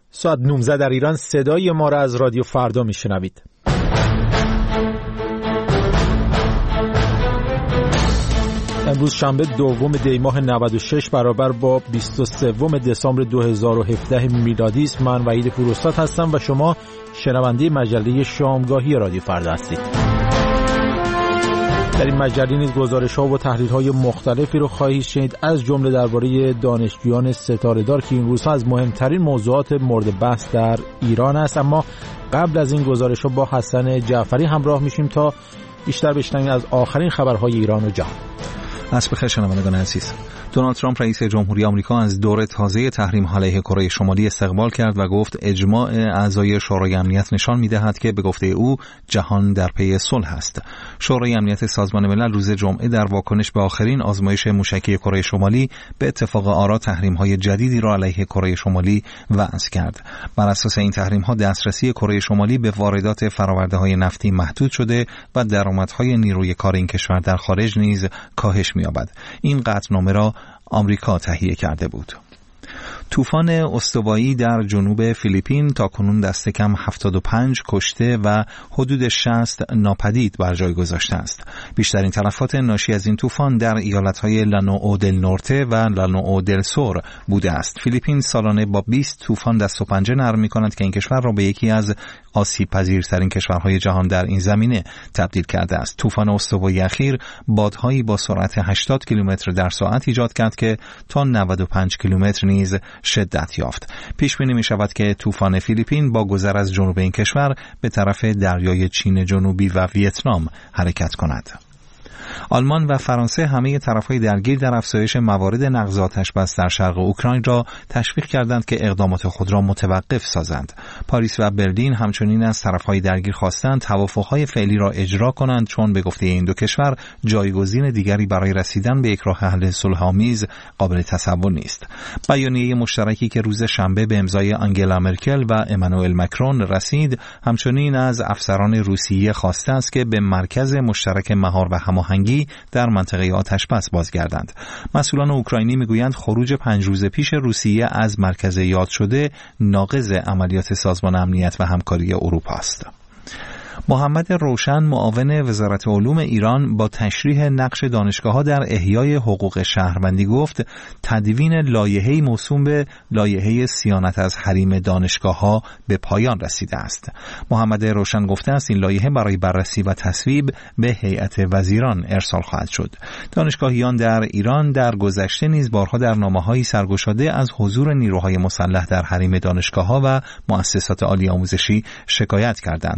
ساعت 19 در ایران صدای ما را از رادیو فردا میشنوید. امروز شنبه 2 دی ماه 96 برابر با 23 دسامبر 2017 میلادی است. من وحید پوراستاد هستم و شما شنونده مجله شامگاهی رادیو فردا هستید. در این مجله نیز گزارش‌ها و تحلیل‌های مختلفی رو خواهید شنید، از جمله درباره دانشجویان ستاره‌دار که این روزها از مهمترین موضوعات مورد بحث در ایران است. اما قبل از این گزارش‌ها با حسن جعفری همراه میشیم تا بیشتر بشنویم از آخرین خبرهای ایران و جهان. عصر بخیر شنوندگان عزیز. دونالد ترامپ رئیس جمهوری آمریکا از دور تازه تحریم علیه کره شمالی استقبال کرد و گفت اجماع اعضای شورای امنیت نشان می‌دهد که به گفته او جهان در پی صلح است. شورای امنیت سازمان ملل روز جمعه در واکنش به آخرین آزمایش موشکی کره شمالی به اتفاق آرا تحریم‌های جدیدی را علیه کره شمالی وضع کرد. بر اساس این تحریم‌ها دسترسی کره شمالی به واردات فرآورده‌های نفتی محدود شده و درآمدهای نیروی کار این کشور در خارج نیز کاهش می‌یابد. این قطعنامه را آمریکا تهیه کرده بود. طوفان استوایی در جنوب فیلیپین تاکنون دست کم 75 کشته و حدود 60 ناپدید بر جای گذاشته است. بیشترین تلفات ناشی از این طوفان در ایالت‌های لانوئو دل نورته و لانوئو دل سور بوده است. فیلیپین سالانه با 20 طوفان دست و پنجه نرم می‌کند که این کشور را به یکی از آسیب‌پذیرترین کشورهای جهان در این زمینه تبدیل کرده است. طوفان استوایی اخیر بادهایی با سرعت 80 کیلومتر در ساعت ایجاد کرد که تا 95 کیلومتر نیز شدت یافت. پیش بینی می شود که طوفان فیلیپین با گذر از جنوب این کشور به طرف دریای چین جنوبی و ویتنام حرکت کند. آلمان و فرانسه همه طرفهای درگیر در افزایش موارد نقض آتش‌بس در شرق اوکراین را تشویق کردند که اقدامات خود را متوقف سازند. پاریس و برلین همچنین از طرفهای درگیر خواستند توافقهای فعلی را اجرا کنند، چون به گفته این دو کشور جایگزین دیگری برای رسیدن به یک راه حل صلح‌آمیز قابل تصور نیست. بیانیه مشترکی که روز شنبه به امضای آنگلا مرکل و امانوئل ماکرون رسید، همچنین از افسران روسیه خواسته است که به مرکز مشترک مهار و هماهنگی در منطقه آتش‌بس بازگردند. مسئولان اوکراینی میگویند خروج 5 روز پیش روسیه از مرکز یاد شده ناقض عملیات سازمان امنیت و همکاری اروپا است. محمد روشن معاون وزارت علوم ایران با تشریح نقش دانشگاه‌ها در احیای حقوق شهروندی گفت تدوین لایحه‌ای موسوم به لایحه صیانت از حریم دانشگاه‌ها به پایان رسیده است. محمد روشن گفته است این لایحه برای بررسی و تصویب به هیئت وزیران ارسال خواهد شد. دانشگاهیان در ایران در گذشته نیز بارها در نامه‌هایی سرگشاده از حضور نیروهای مسلح در حریم دانشگاه‌ها و مؤسسات عالی آموزشی شکایت کردند.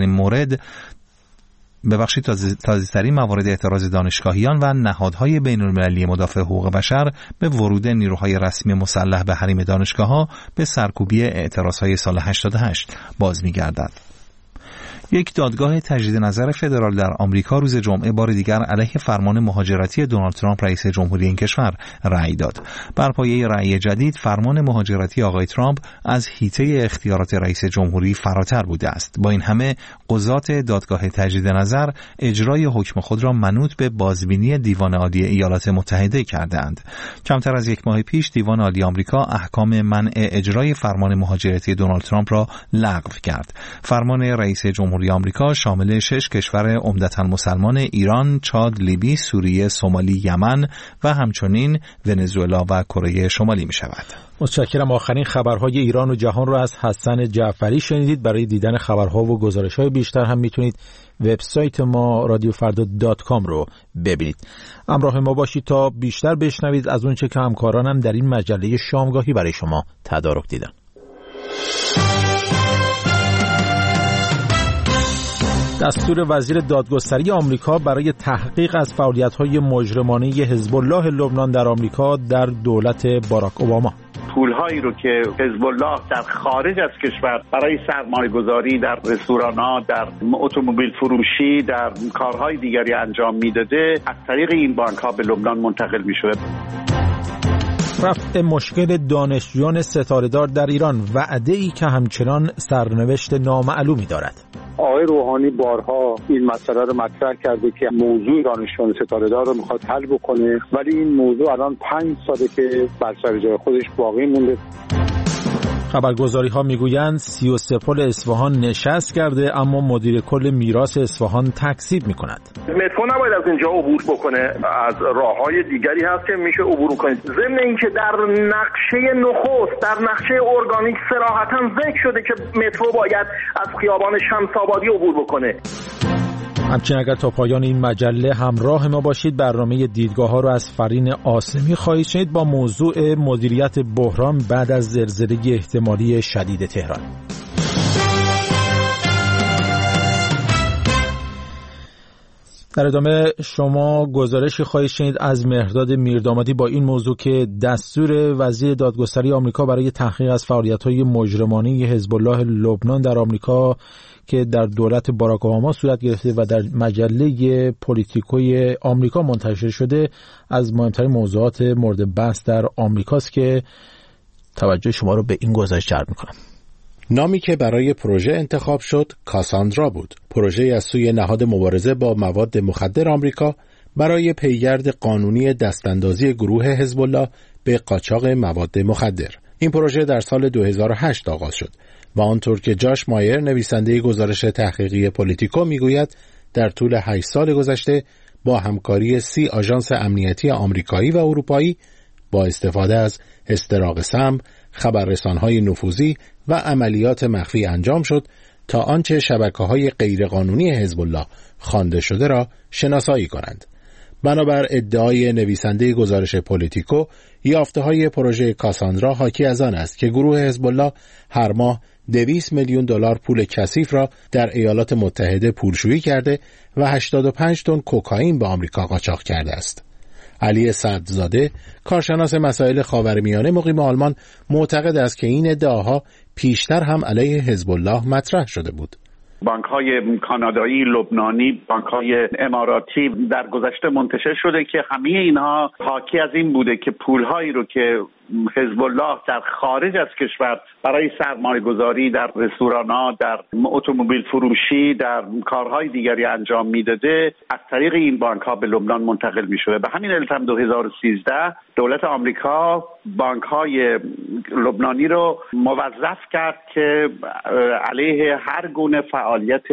تازه‌ترین موارد اعتراض دانشگاهیان و نهادهای بین‌المللی مدافع حقوق بشر به ورود نیروهای رسمی مسلح به حریم دانشگاه‌ها به سرکوبی اعتراضهای سال 88 باز می‌گردد. یک دادگاه تجدید نظر فدرال در آمریکا روز جمعه بار دیگر علیه فرمان مهاجرتی دونالد ترامپ رئیس جمهوری این کشور رأی داد. بر پایه رأی جدید فرمان مهاجرتی آقای ترامپ از حیطه اختیارات رئیس جمهوری فراتر بوده است. با این همه قضات دادگاه تجدید نظر اجرای حکم خود را منوط به بازبینی دیوان عالی ایالات متحده کردند. کمتر از یک ماه پیش دیوان عالی آمریکا احکام منع اجرای فرمان مهاجرتی دونالد ترامپ را لغو کرد. فرمان رئیس جمهوری آمریکا شامل 6 کشور عمدتاً مسلمان ایران، چاد، لیبی، سوریه، سومالی، یمن و همچنین ونزوئلا و کره شمالی می شود. متشکرم. آخرین خبرهای ایران و جهان را از حسن جعفری شنیدید. برای دیدن خبرها و گزارش‌های بیشتر هم میتونید وبسایت ما radiofarda.com رو ببینید. همراه ما باشید تا بیشتر بشنوید از اونچه که همکارانم در این مجله شامگاهی برای شما تدارک دیدن. دستور وزیر دادگستری آمریکا برای تحقیق از فعالیت‌های مجرمانه حزب الله لبنان در آمریکا در دولت باراک اوباما. پول‌هایی رو که حزب الله در خارج از کشور برای سرمایه‌گذاری در رستوران‌ها، در اتومبیل فروشی، در کارهای دیگری انجام میداده، از طریق این بانک‌ها به لبنان منتقل می‌شود. رفع مشکل دانشجویان ستاره‌دار در ایران، وعده‌ای که همچنان سرنوشت نامعلومی دارد. آقای روحانی بارها این مسئله رو مطرح کرده که موضوع دانشجویان ستاره‌دار رو میخواد حل بکنه، ولی این موضوع الان 5 ساله که بر سر جای خودش باقی مونده. خبرگزاری‌ها میگویند 33 پل اصفهان نشست کرده، اما مدیر کل میراث اصفهان تکذیب می‌کند. مترو نباید از اینجا عبور بکنه، از راه‌های دیگری هست که میشه عبور کنید. ضمن اینکه در نقشه نخست، در نقشه ارگانیک صراحتاً ذکر شده که مترو باید از خیابان شمس‌آبادی عبور بکنه. همچنین اگر تا پایان این مجله همراه ما باشید، برنامه دیدگاه‌ها رو از فرین عاصمی خواهید شنید با موضوع مدیریت بحران بعد از زلزله احتمالی شدید تهران. در ادامه شما گزارشی خواهید شنید از مهرداد میردامادی با این موضوع که دستور وزیر دادگستری آمریکا برای تحقیق از فعالیت‌های مجرمانه حزب الله لبنان در آمریکا که در دولت باراک اوباما صورت گرفته و در مجله پولیتیکوی آمریکا منتشر شده از مهمترین موضوعات مورد بحث در آمریکاست که توجه شما رو به این گزارش جلب می‌کنم. نامی که برای پروژه انتخاب شد کاساندرا بود. پروژه از سوی نهاد مبارزه با مواد مخدر آمریکا برای پیگرد قانونی دستاندازی گروه حزب الله به قاچاق مواد مخدر. این پروژه در سال 2008 آغاز شد و آنطور که جاش مایر نویسنده گزارش تحقیقی پولیتیکو میگوید در طول 8 سال گذشته با همکاری 30 آژانس امنیتی آمریکایی و اروپایی با استفاده از استراق سم، خبررسان‌های نفوذی و عملیات مخفی انجام شد تا آنچه شبکه‌های غیرقانونی حزب الله خوانده شده را شناسایی کنند. بنابر ادعای نویسنده گزارش پولیتیکو، یافته‌های پروژه کاساندرا حاکی از آن است که گروه حزب الله هر ماه 200 میلیون دلار پول کثیف را در ایالات متحده پولشویی کرده و 85 تن کوکائین به آمریکا قاچاق کرده است. علی صدرزاده، کارشناس مسائل خاورمیانه مقیم آلمان، معتقد است که این ادعاها پیشتر هم علیه حزب الله مطرح شده بود. بانک‌های کانادایی، لبنانی، بانک‌های اماراتی در گذشته منتشر شده که همه اینها حاکی از این بوده که پول‌هایی رو که حزب الله در خارج از کشور برای سرمایه‌گذاری در رستوران‌ها، در اتومبیل فروشی، در کارهای دیگری انجام میداده، از طریق این بانک‌ها به لبنان منتقل می‌شده. به همین علت هم 2013 دولت آمریکا بانک‌های لبنانی رو موظف کرد که علیه هر گونه فعالیت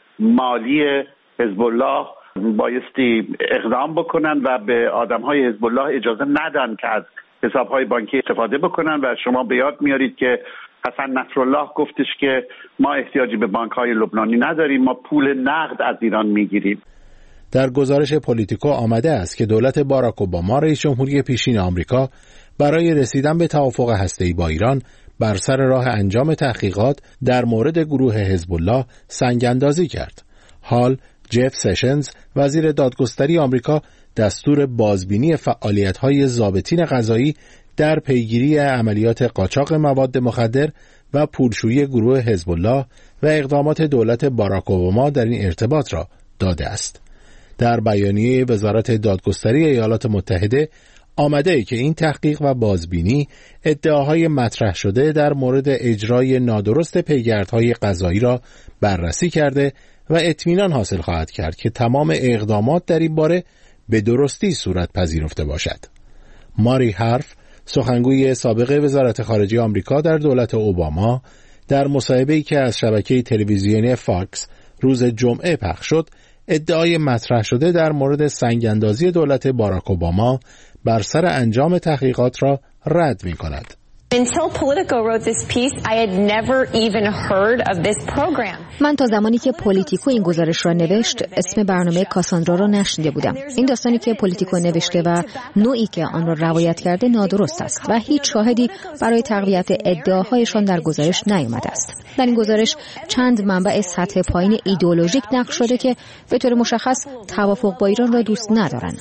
مالی حزب الله بایستی اقدام بکنن و به آدم‌های حزب الله اجازه ندن که از حساب‌های بانکی استفاده بکنن. و شما به یاد میارید که حسن نصرالله گفتش که ما احتیاجی به بانک‌های لبنانی نداریم، ما پول نقد از ایران میگیریم. در گزارش پولیتیکو آمده است که دولت باراک اوباما رئیس جمهوری پیشین آمریکا برای رسیدن به توافق هسته‌ای با ایران بر سر راه انجام تحقیقات در مورد گروه حزب الله سنگ‌اندازی کرد. حال جف سشنز وزیر دادگستری آمریکا دستور بازبینی فعالیت‌های ضابطین قضایی در پیگیری عملیات قاچاق مواد مخدر و پولشویی گروه حزب الله و اقدامات دولت باراک اوباما در این ارتباط را داده است. در بیانیه وزارت دادگستری ایالات متحده آمده که این تحقیق و بازبینی ادعاهای مطرح شده در مورد اجرای نادرست پیگردهای قضایی را بررسی کرده و اطمینان حاصل خواهد کرد که تمام اقدامات در این باره به درستی صورت پذیرفته باشد. ماری هارف، سخنگوی سابق وزارت خارجه آمریکا در دولت اوباما، در مصاحبه‌ای که از شبکه تلویزیونی فاکس روز جمعه پخش شد، ادعای مطرح شده در مورد سنگ‌اندازی دولت باراک اوباما بر سر انجام تحقیقات را رد می‌کند. Until Politico wrote this piece, I had never even heard of this program. من تا زمانی که پولیتیکو این گزارش را نوشت، اسم برنامه کاساندرا را نشنیده بودم. این داستانی که پولیتیکو نوشته و نوعی که آن را روایت کرده نادرست است و هیچ شاهدی برای تقویت ادعاهایشان در گزارش نیامده است. در این گزارش چند منبع سطح پایین ایدئولوژیک نقل شده که به طور مشخص توافق با ایران را دوست ندارند.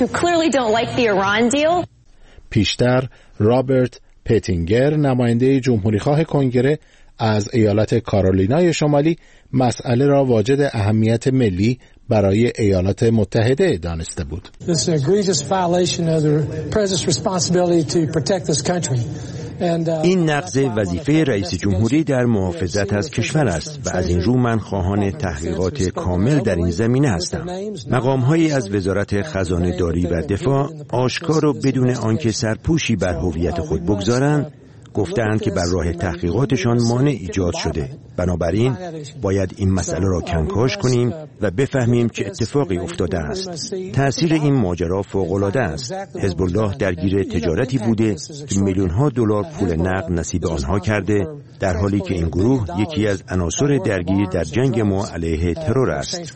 پیشتر رابرت پتینگر، نماینده جمهوریخواه کنگره از ایالت کارولینای شمالی، مسئله را واجد اهمیت ملی برای ایالات متحده دانسته بود. این نقض وظیفه رئیس جمهوری در محافظت از کشور است و از این رو من خواهان تحقیقات کامل در این زمینه هستم. مقام‌هایی از وزارت خزانه‌داری و دفاع آشکار و بدون آنکه سرپوشی بر هویت خود بگذارند، گفتند که بر راه تحقیقاتشان مانع ایجاد شده. بنابراین باید این مسئله را کنکاش کنیم و بفهمیم چه اتفاقی افتاده است. تأثیر این ماجرا فوق‌العاده است. حزب الله درگیر تجارتی بوده که میلیون‌ها دلار پول نقد نصیب آنها کرده، در حالی که این گروه یکی از عناصر درگیر در جنگ ما علیه ترور است.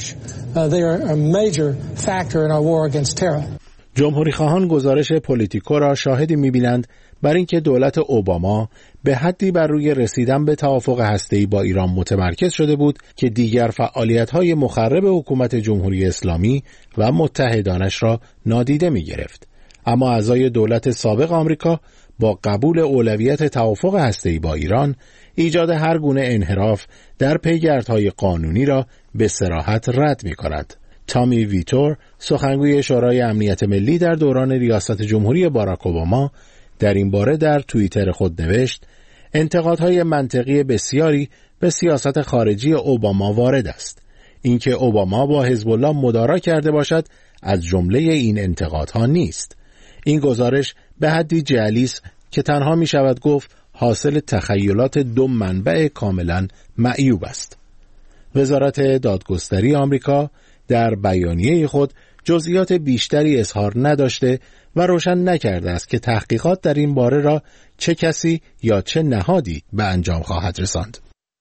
جمهوری خواهان گزارش پولیتیکو را شاهدی می‌بینند بر اینکه دولت اوباما به حدی بر روی رسیدن به توافق هسته‌ای با ایران متمرکز شده بود که دیگر فعالیت‌های مخرب حکومت جمهوری اسلامی و متحدانش را نادیده می‌گرفت. اما اعضای دولت سابق آمریکا با قبول اولویت توافق هسته‌ای با ایران، ایجاد هر گونه انحراف در پیگردهای قانونی را به صراحت رد می‌کند. تامی ویتور، سخنگوی شورای امنیت ملی در دوران ریاست جمهوری باراک اوباما، در این باره در توییتر خود نوشت: انتقادهای منطقی بسیاری به سیاست خارجی اوباما وارد است. اینکه اوباما با حزب الله مدارا کرده باشد از جمله این انتقادها نیست. این گزارش به حدی جعلی است که تنها می شود گفت حاصل تخیلات دو منبع کاملا معیوب است. وزارت دادگستری آمریکا در بیانیه خود جزئیات بیشتری اظهار نداشته و روشن نکرده است که تحقیقات در این باره را چه کسی یا چه نهادی به انجام خواهد رساند.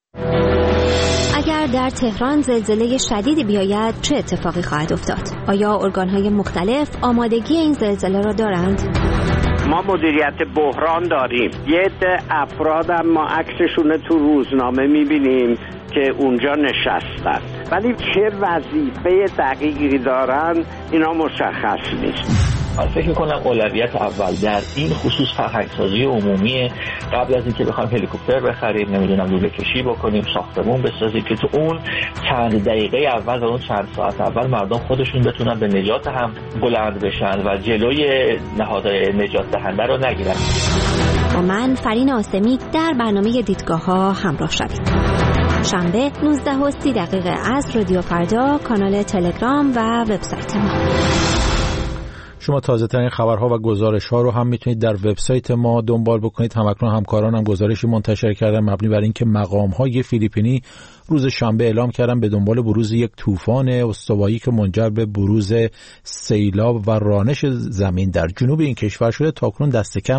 اگر در تهران زلزله شدیدی بیاید چه اتفاقی خواهد افتاد؟ آیا ارگان‌های مختلف آمادگی این زلزله را دارند؟ ما مدیریت بحران داریم. یه عده افراد هم ما عکسشون تو روزنامه می‌بینیم که اونجا نشستن، ولی چه وظیفه دقیقی دارن اینا مشخص نیست. من فکر می‌کنم اولویت اول در این خصوص فرهنگ‌سازی عمومی، قبل از اینکه بخوایم هلیکوپتر بخریم، نمیدونم لوله کشی بکنیم، ساختمون بسازیم که تو اون چند دقیقه اول و اون چند ساعت اول مردم خودشون بتونن به نجات هم بلند بشن و جلوی نهادهای نجات دهنده رو نگیرن. با من فرین آسمی در برنامه دیدگاه‌ها همراه شوید. شنبه 19:30 از رادیو فردا، کانال تلگرام و وبسایت ما. شما تازه ترین خبرها و گزارش ها رو هم میتونید در وبسایت ما دنبال بکنید. همکنون همکارانم گزارشی منتشر کردن مبنی بر اینکه مقام های فیلیپینی روز شنبه اعلام کردن به دنبال بروز یک طوفان استوایی که منجر به بروز سیلاب و رانش زمین در جنوب این کشور شده. تاکنون دست کم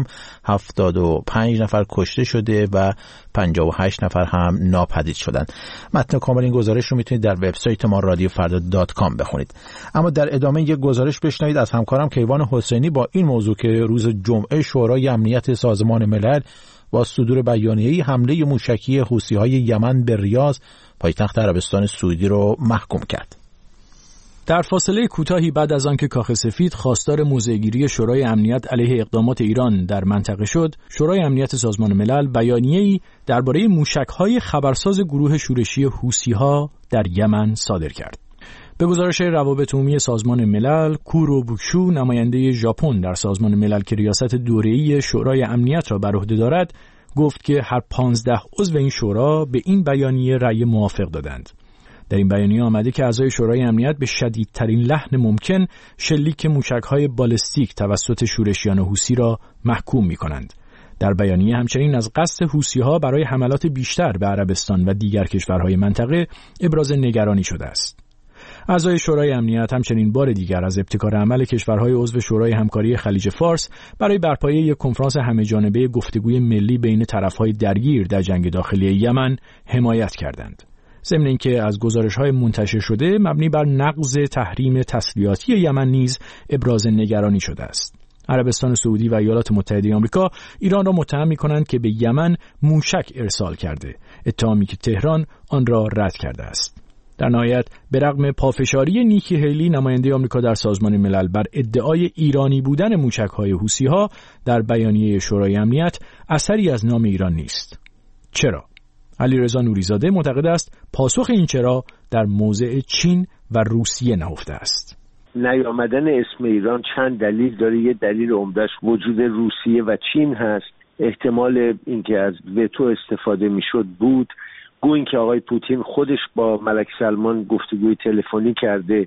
75 نفر کشته شده و 58 نفر هم ناپدید شدند. متن کامل این گزارش رو میتونید در وبسایت ما radiofarda.com بخونید. اما در ادامه یک گزارش بشنوید از همکارم کیوان حسینی با این موضوع که روز جمعه شورای امنیت سازمان ملل با صدور بیانیه‌ای حمله موشکی حوثی‌های یمن به ریاض پایتخت عربستان سعودی رو محکوم کرد. در فاصله کوتاهی بعد از آنکه کاخ سفید خواستار موضع‌گیری شورای امنیت علیه اقدامات ایران در منطقه شد، شورای امنیت سازمان ملل بیانیه‌ای درباره موشک‌های خبرساز گروه شورشی حوثی‌ها در یمن صادر کرد. به گزارش روابط عمومی سازمان ملل، کورو بوکشو، نماینده ژاپن در سازمان ملل که ریاست دوره‌ای شورای امنیت را بر عهده دارد، گفت که هر 15 عضو این شورا به این بیانیه رأی موافق دادند. در این بیانیه آمده که اعضای شورای امنیت به شدیدترین لحن ممکن شلیک موشک‌های بالستیک توسط شورشیان حوثی را محکوم می‌کنند. در بیانیه همچنین از قصد حوثی‌ها برای حملات بیشتر به عربستان و دیگر کشورهای منطقه ابراز نگرانی شده است. اعضای شورای امنیت همچنین بار دیگر از ابتکار عمل کشورهای عضو شورای همکاری خلیج فارس برای برپایی یک کنفرانس همه‌جانبه گفتگوی ملی بین طرف‌های درگیر در جنگ داخلی یمن حمایت کردند. ضمن اینکه از گزارش‌های منتشر شده مبنی بر نقض تحریم تسلیحاتی یمن نیز ابراز نگرانی شده است. عربستان سعودی و ایالات متحده آمریکا ایران را متهم می‌کنند که به یمن موشک ارسال کرده، اتهامی که تهران آن را رد کرده است. در نهایت به رغم پافشاری نیکی هیلی نماینده آمریکا در سازمان ملل بر ادعای ایرانی بودن موشک‌های حوثی‌ها در بیانیه شورای امنیت اثری از نام ایران نیست. چرا؟ علیرضا نوری‌زاده معتقد است پاسخ این چرا در موضع چین و روسیه نهفته است. نیامدن اسم ایران چند دلیل داره. یه دلیل عمده‌اش وجود روسیه و چین هست. احتمال اینکه از وتو استفاده میشد بود. گویا اینکه آقای پوتین خودش با ملک سلمان گفتگوی تلفنی کرده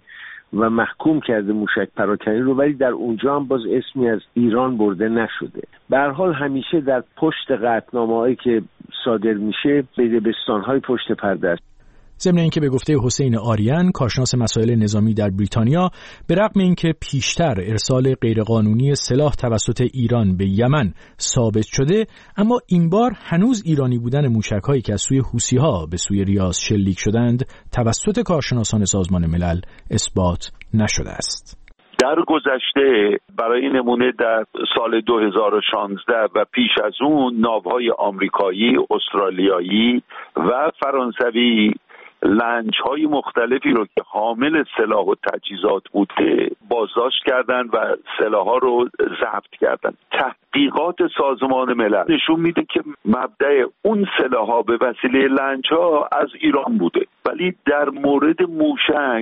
و محکوم کرده موشک پراکنی رو، ولی در اونجا هم باز اسمی از ایران برده نشده. به هر حال همیشه در پشت قطعنامه‌هایی که صادر میشه بدبستان‌های پشت پرده است. ضمن اینکه به گفته حسین آریان، کارشناس مسائل نظامی در بریتانیا، به رغم اینکه پیشتر ارسال غیرقانونی سلاح توسط ایران به یمن ثابت شده، اما این بار هنوز ایرانی بودن موشک‌هایی که از سوی حوثی‌ها به سوی ریاض شلیک شدند توسط کارشناسان سازمان ملل اثبات نشده است. در گذشته برای نمونه در سال 2016 و پیش از اون ناوهای آمریکایی، استرالیایی و فرانسوی لنج‌های مختلفی رو که حامل سلاح و تجهیزات بوده بازداشت کردند و سلاح‌ها رو ضبط کردند. تحقیقات سازمان ملل نشون میده که مبدأ اون سلاح‌ها به وسیله لنج‌ها از ایران بوده، ولی در مورد موشک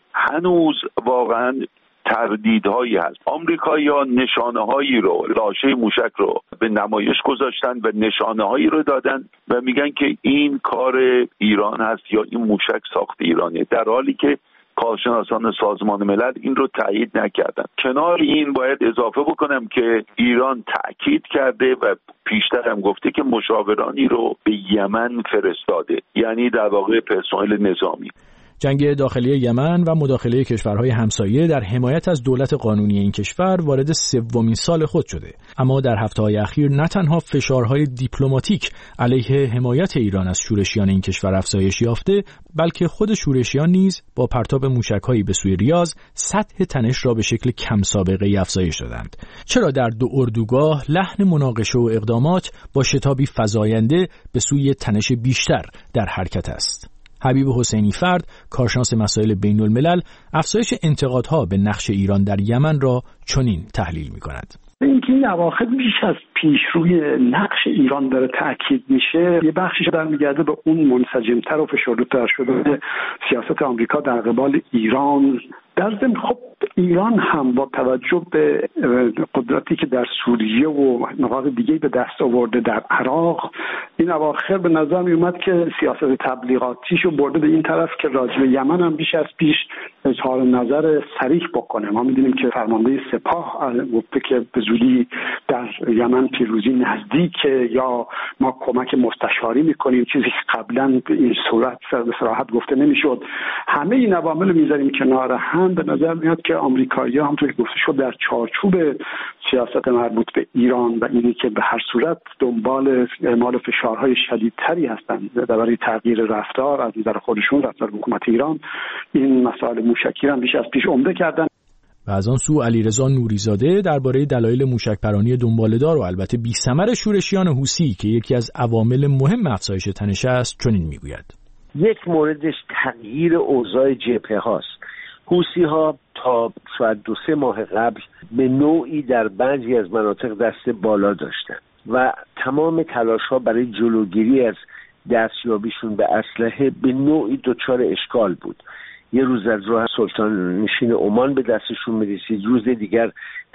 هنوز واقعاً تردیدهایی هست. آمریکایی‌ها نشانه‌هایی رو، لاشه موشک رو به نمایش گذاشتن و نشانه‌هایی رو دادن و میگن که این کار ایران هست یا این موشک ساخت ایرانه، در حالی که کارشناسان سازمان ملل این رو تایید نکردن. کنار این باید اضافه بکنم که ایران تأکید کرده و پیشتر هم گفته که مشاورانی رو به یمن فرستاده، یعنی در واقع پرسنل نظامی. جنگ داخلی یمن و مداخله کشورهای همسایه در حمایت از دولت قانونی این کشور وارد سومین سال خود شده، اما در هفته‌های اخیر نه تنها فشارهای دیپلماتیک علیه حمایت ایران از شورشیان این کشور افزایش یافته، بلکه خود شورشیان نیز با پرتاب موشک‌هایی به سوی ریاض سطح تنش را به شکل کم سابقه‌ای افزایش دادند. چرا در دو اردوگاه لحن مناقشه و اقدامات با شتابی فزاینده به سوی تنش بیشتر در حرکت است؟ حبیب حسینی فرد، کارشناس مسائل بین الملل، افزایش انتقادها به نقش ایران در یمن را چنین تحلیل می‌کند. اینکه این اواخر بیش از پیش روی نقش ایران داره تأکید میشه، یه بخشش برمیگرده به اون منسجمتر و فشرده‌تر شدن سیاست آمریکا در قبال ایران. در ضمن خب ایران هم با توجه به قدرتی که در سوریه و نقاط دیگه به دست آورده در عراق، این اواخر به نظر می اومد که سیاست تبلیغاتیشو برده به این طرف که راجع به یمن هم بیش از پیش اظهار نظر صریح بکنه. ما می‌دونیم که فرمانده سپاه گفته که به زودی در یمن پیروزی نزدیکه یا ما کمک مستشاری می‌کنیم، چیزی که قبلا به این صورت به صراحت گفته نمی‌شد. همه این عوامل می‌ذاریم کنار هم، به نظر میاد که آمریکایی‌ها هم توی گفته شد در چارچوب سیاست مربوط به ایران و اینی که به هر صورت دنبال اعمال فشارهای شدیدتری هستند برای تغییر رفتار از نظر خودشون، رفتار حکومت ایران، این مسائل موشکی هم بیش از پیش عمده کردن. و از آن سو علیرضا نوریزاده درباره دلایل موشک‌پرانی دنباله‌دار و البته بی‌ثمر شورشیان حوثی که یکی از عوامل مهم افزایش تنش است چنین میگوید: یک موردش تغییر اوضاع جبهه هاست. حوثی‌ها تا شاید 2-3 ماه قبل به نوعی در بعضی از مناطق دست بالا داشتن و تمام تلاش‌ها برای جلوگیری از دستیابیشون به اسلحه به نوعی دچار اشکال بود. یه روز از راه سلطان نشین عمان به دستشون می‌رسید، روز دیگر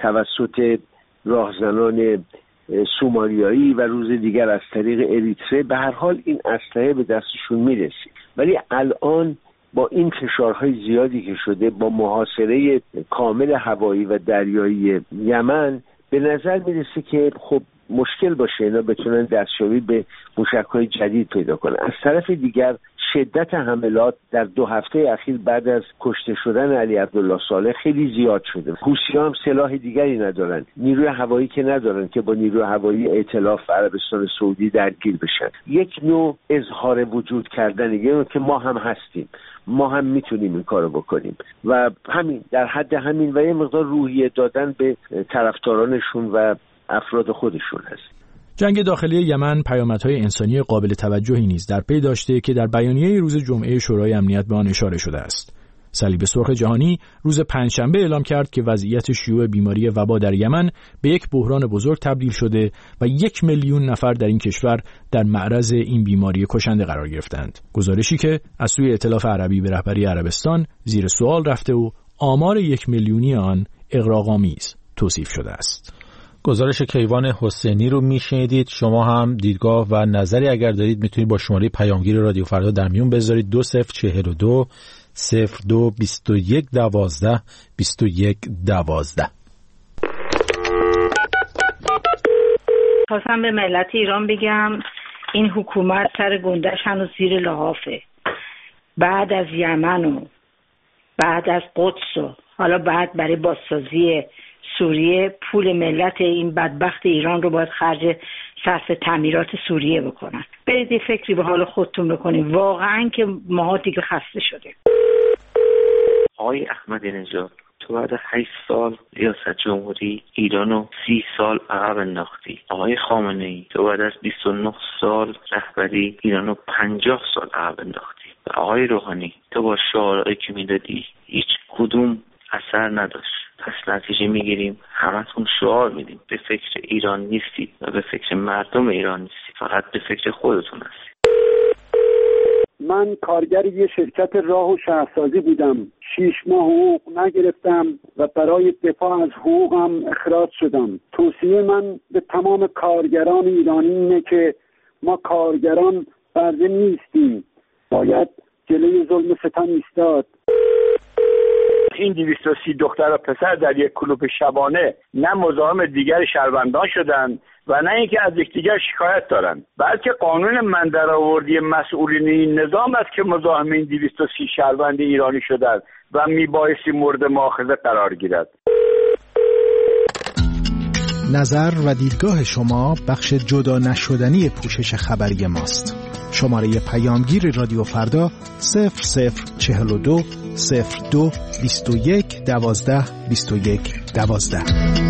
توسط راهزنان سومالیایی و روز دیگر از طریق اریتره. به هر حال این اسلحه به دستشون می‌رسید، ولی الان با این فشارهای زیادی که شده، با محاصره کامل هوایی و دریایی یمن، به نظر میرسه که خب مشکل باشه اینا بتونن دستیابی به موشک‌های جدید پیدا کنن. از طرف دیگر شدت حملات در 2 هفته اخیر بعد از کشته شدن علی عبدالله صالح خیلی زیاد شده. حوثی‌ها هم سلاح دیگری ندارن، نیروی هوایی که ندارن که با نیروی هوایی ائتلاف عربستان سعودی درگیر بشن. یک نوع اظهار وجود کردن، یعنی که ما هم هستیم، ما هم میتونیم این کارو بکنیم و همین در حد همین و یه مقدار روحیه دادن به طرفدارانشون و افراد خودشون هست. جنگ داخلی یمن پیامدهای انسانی قابل توجهی نیز در پی داشته که در بیانیه روز جمعه شورای امنیت به آن اشاره شده است. صلیب سرخ جهانی روز پنجشنبه اعلام کرد که وضعیت شیوع بیماری وبا در یمن به یک بحران بزرگ تبدیل شده و 1 میلیون نفر در این کشور در معرض این بیماری کشنده قرار گرفتند. گزارشی که از سوی ائتلاف عربی به رهبری عربستان زیر سوال رفته و آمار 1 میلیونی آن اغراق‌آمیز توصیف شده است. گزارش کیوان حسینی رو میشنیدید. شما هم دیدگاه و نظری اگر دارید میتونید با شماره پیامگیر رادیو فردا در میون بذارید 2042 02 21 12 21 12. خواستم به ملت ایران بگم این حکومت سر گندش هنوز زیر لحافه. بعد از یمن و بعد از قدس و حالا بعد برای بازسازی سوریه پول ملت این بدبخت ایران رو باید خرج صرف تعمیرات سوریه بکنن. برید یه فکری به حال خودتون بکنید. واقعا که ماها دیگه خسته شده. آقای احمدی نژاد، تو بعد 8 سال ریاست جمهوری ایرانو 30 سال عقب انداختی. آقای خامنه‌ای، تو بعد از 29 سال رهبری ایرانو 50 سال عقب انداختی. آقای روحانی، تو با شعارهایی که میدادی هیچ کدوم اثر نداشت. پس نتیجه میگیریم همتون شعار میدیم، به فکر ایران نیستید و به فکر مردم ایران نیستید، فقط به فکر خودتون هستید. من کارگر یه شرکت راه و شهرسازی بودم. 6 ماه حقوق نگرفتم و برای دفاع از حقوقم اخراج شدم. توصیه من به تمام کارگران ایرانی اینه که ما کارگران برده نیستیم، باید جلوی ظلم ستم ایستاد. این 230 دختر و پسر در یک کلوپ شبانه نه مزاحم دیگر شهروندان شدند و نه اینکه از یکدیگر شکایت دارند، بلکه قانون من درآوردی مسئولین این نظام است که مزاحم این 230 شهروند ایرانی شدند و میبایستی مورد مؤاخذه قرار گیرد. نظر و دیدگاه شما بخش جدا نشدنی پوشش خبری ماست. شماره پیامگیر رادیو فردا 0042 02 21 12 21 12.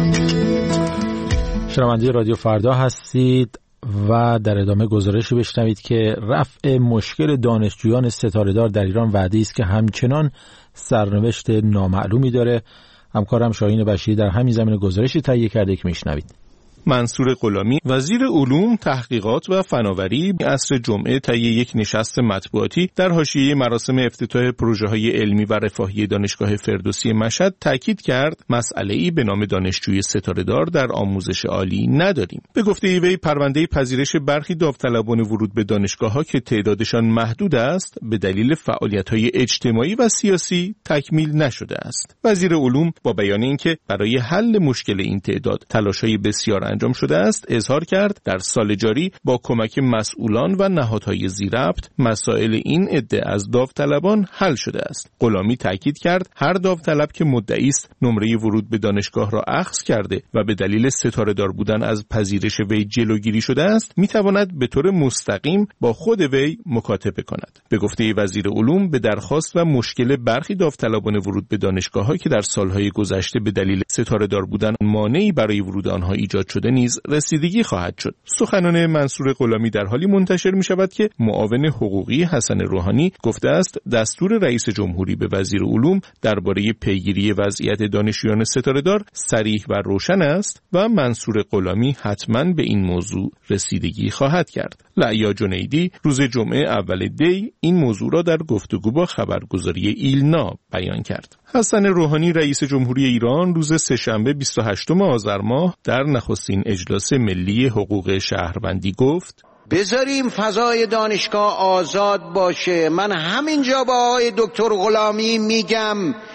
شنونده رادیو فردا هستید و در ادامه گزارشی بشنوید که رفع مشکل دانشجویان ستاره‌دار در ایران وعده‌ای است که همچنان سرنوشت نامعلومی داره. همکارم شاهین بشیری در همین زمینه گزارشی تهیه کرده که میشنوید. منصور غلامی وزیر علوم، تحقیقات و فناوری عصر جمعه طی یک نشست مطبوعاتی در حاشیه مراسم افتتاح پروژه‌های علمی و رفاهی دانشگاه فردوسی مشهد تاکید کرد مسئله‌ای به نام دانشجوی ستاره‌دار در آموزش عالی نداریم. به گفته وی پرونده پذیرش برخی داوطلبان ورود به دانشگاه‌ها که تعدادشان محدود است به دلیل فعالیت‌های اجتماعی و سیاسی تکمیل نشده است. وزیر علوم با بیان اینکه برای حل مشکل این تعداد تلاش‌های بسیار انجام شده است، اظهار کرد در سال جاری با کمک مسئولان و نهادهای ذی‌ربط مسائل این عده از داوطلبان حل شده است. غلامی تاکید کرد هر داوطلب که مدعی است نمره ورود به دانشگاه را اخذ کرده و به دلیل ستاره‌دار بودن از پذیرش وی جلوگیری شده است، میتواند به طور مستقیم با خود وی مکاتبه کند. به گفته وزیر علوم به درخواست و مشکل برخی داوطلبان ورود به دانشگاه‌ها که در سالهای گذشته به دلیل ستاره‌دار بودن مانعی برای ورود آنها ایجاد شده نیز رسیدگی خواهد شد. سخنان منصور غلامی در حالی منتشر می شود که معاون حقوقی حسن روحانی گفته است دستور رئیس جمهوری به وزیر علوم درباره پیگیری وضعیت دانشجویان ستاره‌دار صریح و روشن است و منصور غلامی حتما به این موضوع رسیدگی خواهد کرد. لعیا جنیدی روز جمعه اول دی این موضوع را در گفتگو با خبرگزاری ایلنا بیان کرد. حسن روحانی رئیس جمهوری ایران روز سه‌شنبه 28 آذر ماه در نخستین اجلاس ملی حقوق شهروندی گفت بذاریم فضای دانشگاه آزاد باشه. من همینجا با آقای دکتر غلامی میگم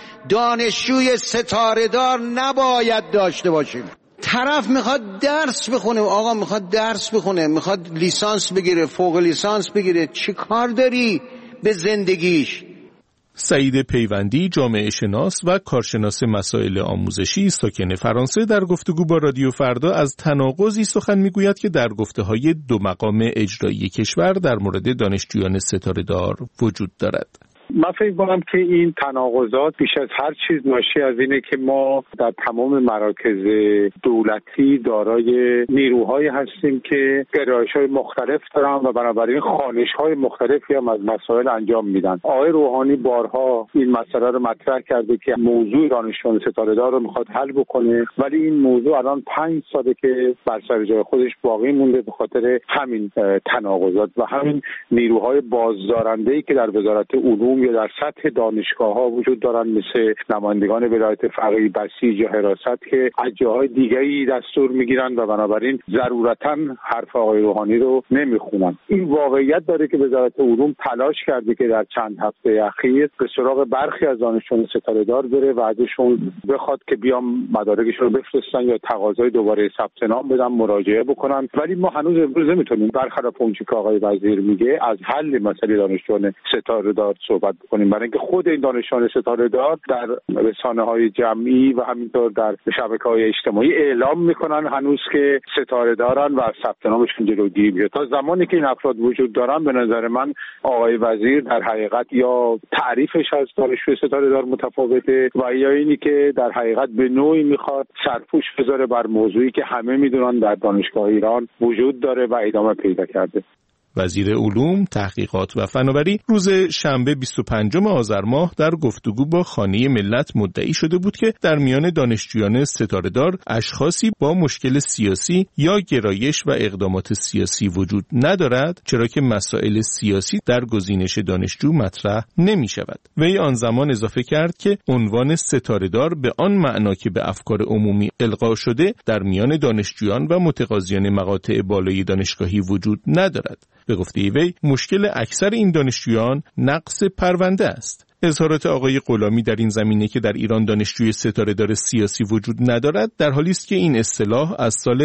دانشجوی ستاره‌دار نباید داشته باشیم. طرف میخواد درس بخونه، آقا میخواد درس بخونه، میخواد لیسانس بگیره، فوق لیسانس بگیره، چی کار داری به زندگیش؟ سعید پیوندی جامعه شناس و کارشناس مسائل آموزشی ساکن فرانسه در گفتگو با رادیو فردا از تناقضی سخن میگوید که در گفته‌های دو مقام اجرایی کشور در مورد دانشجویان ستاره‌دار وجود دارد. من فکر می‌کنم که این تناقضات بیش از هر چیز ناشی از اینه که ما در تمام مراکز دولتی دارای نیروهایی هستیم که گرایش‌های مختلف دارن و بنابراین خوانش‌های مختلفی هم از مسائل انجام میدن. آقای روحانی بارها این مسئله رو مطرح کرده که موضوع دانشجویان ستاره‌دار رو میخواد حل بکنه، ولی این موضوع الان 5 ساله که بر سر جای خودش باقی مونده به خاطر همین تناقضات و همین نیروهای بازدارنده‌ای که در وزارت علوم علوم یا در سطح دانشگاه‌ها وجود دارن، مثل نمایندگان ولایت فقیه بسیج یا حراست که از جاهای دیگری دستور میگیرن و بنابراین ضرورتاً حرف آقای روحانی رو نمیخونن. این واقعیت داره که وزارت علوم تلاش کرده که در چند هفته اخیر به سراغ برخی از دانشجویان ستاره‌دار بره و ازشون بخواد که بیام مدارکشون رو بفرستن یا تقاضای دوباره ثبت نام بدن، مراجعه بکنن. ولی ما هنوز امروز نمیتونیم برخلاف اون چیزی که آقای وزیر میگه از حل مسئله دانشجویان ستاره‌دار صحبت بکنیم، برای اینکه خود این دانشجویان ستاره‌دار در رسانه‌های جمعی و همینطور در شبکه‌های اجتماعی اعلام میکنن هنوز که ستاره‌دارن و ثبت نامشون جلوگیری میشه. تا زمانی که این افراد وجود دارن به نظر من آقای وزیر در حقیقت یا تعریفش از دانشجوی ستاره‌دار متفاوته و یا اینی که در حقیقت به نوعی میخواد سرپوش بذاره بر موضوعی که همه میدونن در دانشگاه ایران وجود داره و ادامه پیدا کرده. وزیر علوم، تحقیقات و فناوری روز شنبه 25 آذر ماه در گفتگو با خانه ملت مدعی شده بود که در میان دانشجویان ستاره‌دار اشخاصی با مشکل سیاسی یا گرایش و اقدامات سیاسی وجود ندارد، چرا که مسائل سیاسی در گزینش دانشجو مطرح نمی شود. وی آن زمان اضافه کرد که عنوان ستاره‌دار به آن معنا که به افکار عمومی القا شده در میان دانشجویان و متقاضیان مقاطع بالای دانشگاهی وجود ندارد. به گفته وی مشکل اکثر این دانشجویان نقص پرونده است. اظهارات آقای غلامی در این زمینه که در ایران دانشجوی ستاره‌دار سیاسی وجود ندارد در حالی است که این اصطلاح از سال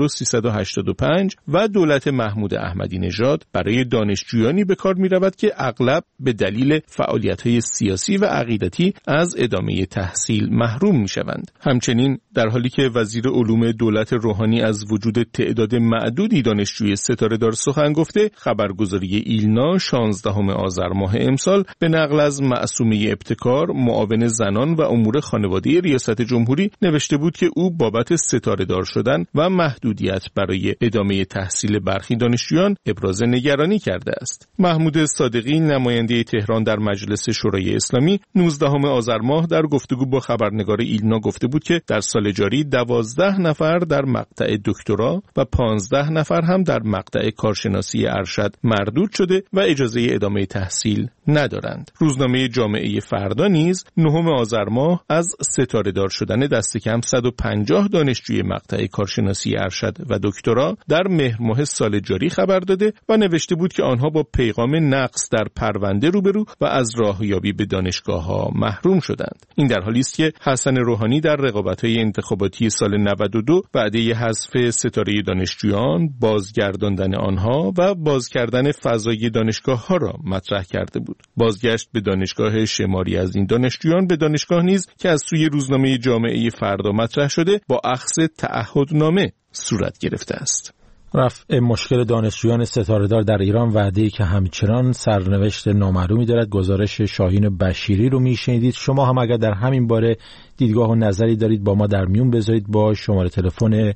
1385 و دولت محمود احمدی نژاد برای دانشجویانی به کار می‌رود که اغلب به دلیل فعالیت‌های سیاسی و عقیدتی از ادامه تحصیل محروم می‌شوند. همچنین در حالی که وزیر علوم دولت روحانی از وجود تعداد معدودی دانشجوی ستاره‌دار سخن گفته، خبرگزاری ایلنا 16 آذر ماه امسال به نقل از معصومه ابتکار، معاون زنان و امور خانواده ریاست جمهوری نوشته بود که او بابت ستاره‌دار شدن و محدودیت برای ادامه تحصیل برخی دانشجویان ابراز نگرانی کرده است. محمود صادقی، نماینده تهران در مجلس شورای اسلامی، 19 آذر ماه در گفتگو با خبرنگار ایلنا گفته بود که در سال جاری 12 نفر در مقطع دکترا و 15 نفر هم در مقطع کارشناسی ارشد مردود شده و اجازه ادامه تحصیل ندارند. روزنامه جامعه فردا نیز 9 آذر ماه از ستاره‌دار شدن دست کم 150 دانشجوی مقطع کارشناسی ارشد و دکترا در مهر ماه سال جاری خبر داده و نوشته بود که آنها با پیغام نقص در پرونده روبرو و از راهیابی به دانشگاه‌ها محروم شدند. این در حالی است که حسن روحانی در رقابت‌های انتخاباتی سال 92 وعده حذف ستاره دانشجویان، بازگرداندن آنها و باز کردن فضای دانشگاه‌ها را مطرح کرده بود. بازگشت به دانشگاه شماری از این دانشجویان به دانشگاه نیز که از سوی روزنامه جامعه فردا مطرح شده با اخذ تعهدنامه صورت گرفته است. رفع مشکل دانشجویان ستاره‌دار در ایران وعده‌ای که همچنان سرنوشت نامعلومی دارد. گزارش شاهین بشیری رو میشنیدید. شما هم اگر در همین باره دیدگاه و نظری دارید با ما در میون بذارید با شماره تلفن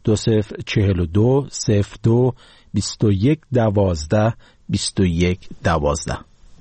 2042 02 21 12 21 12.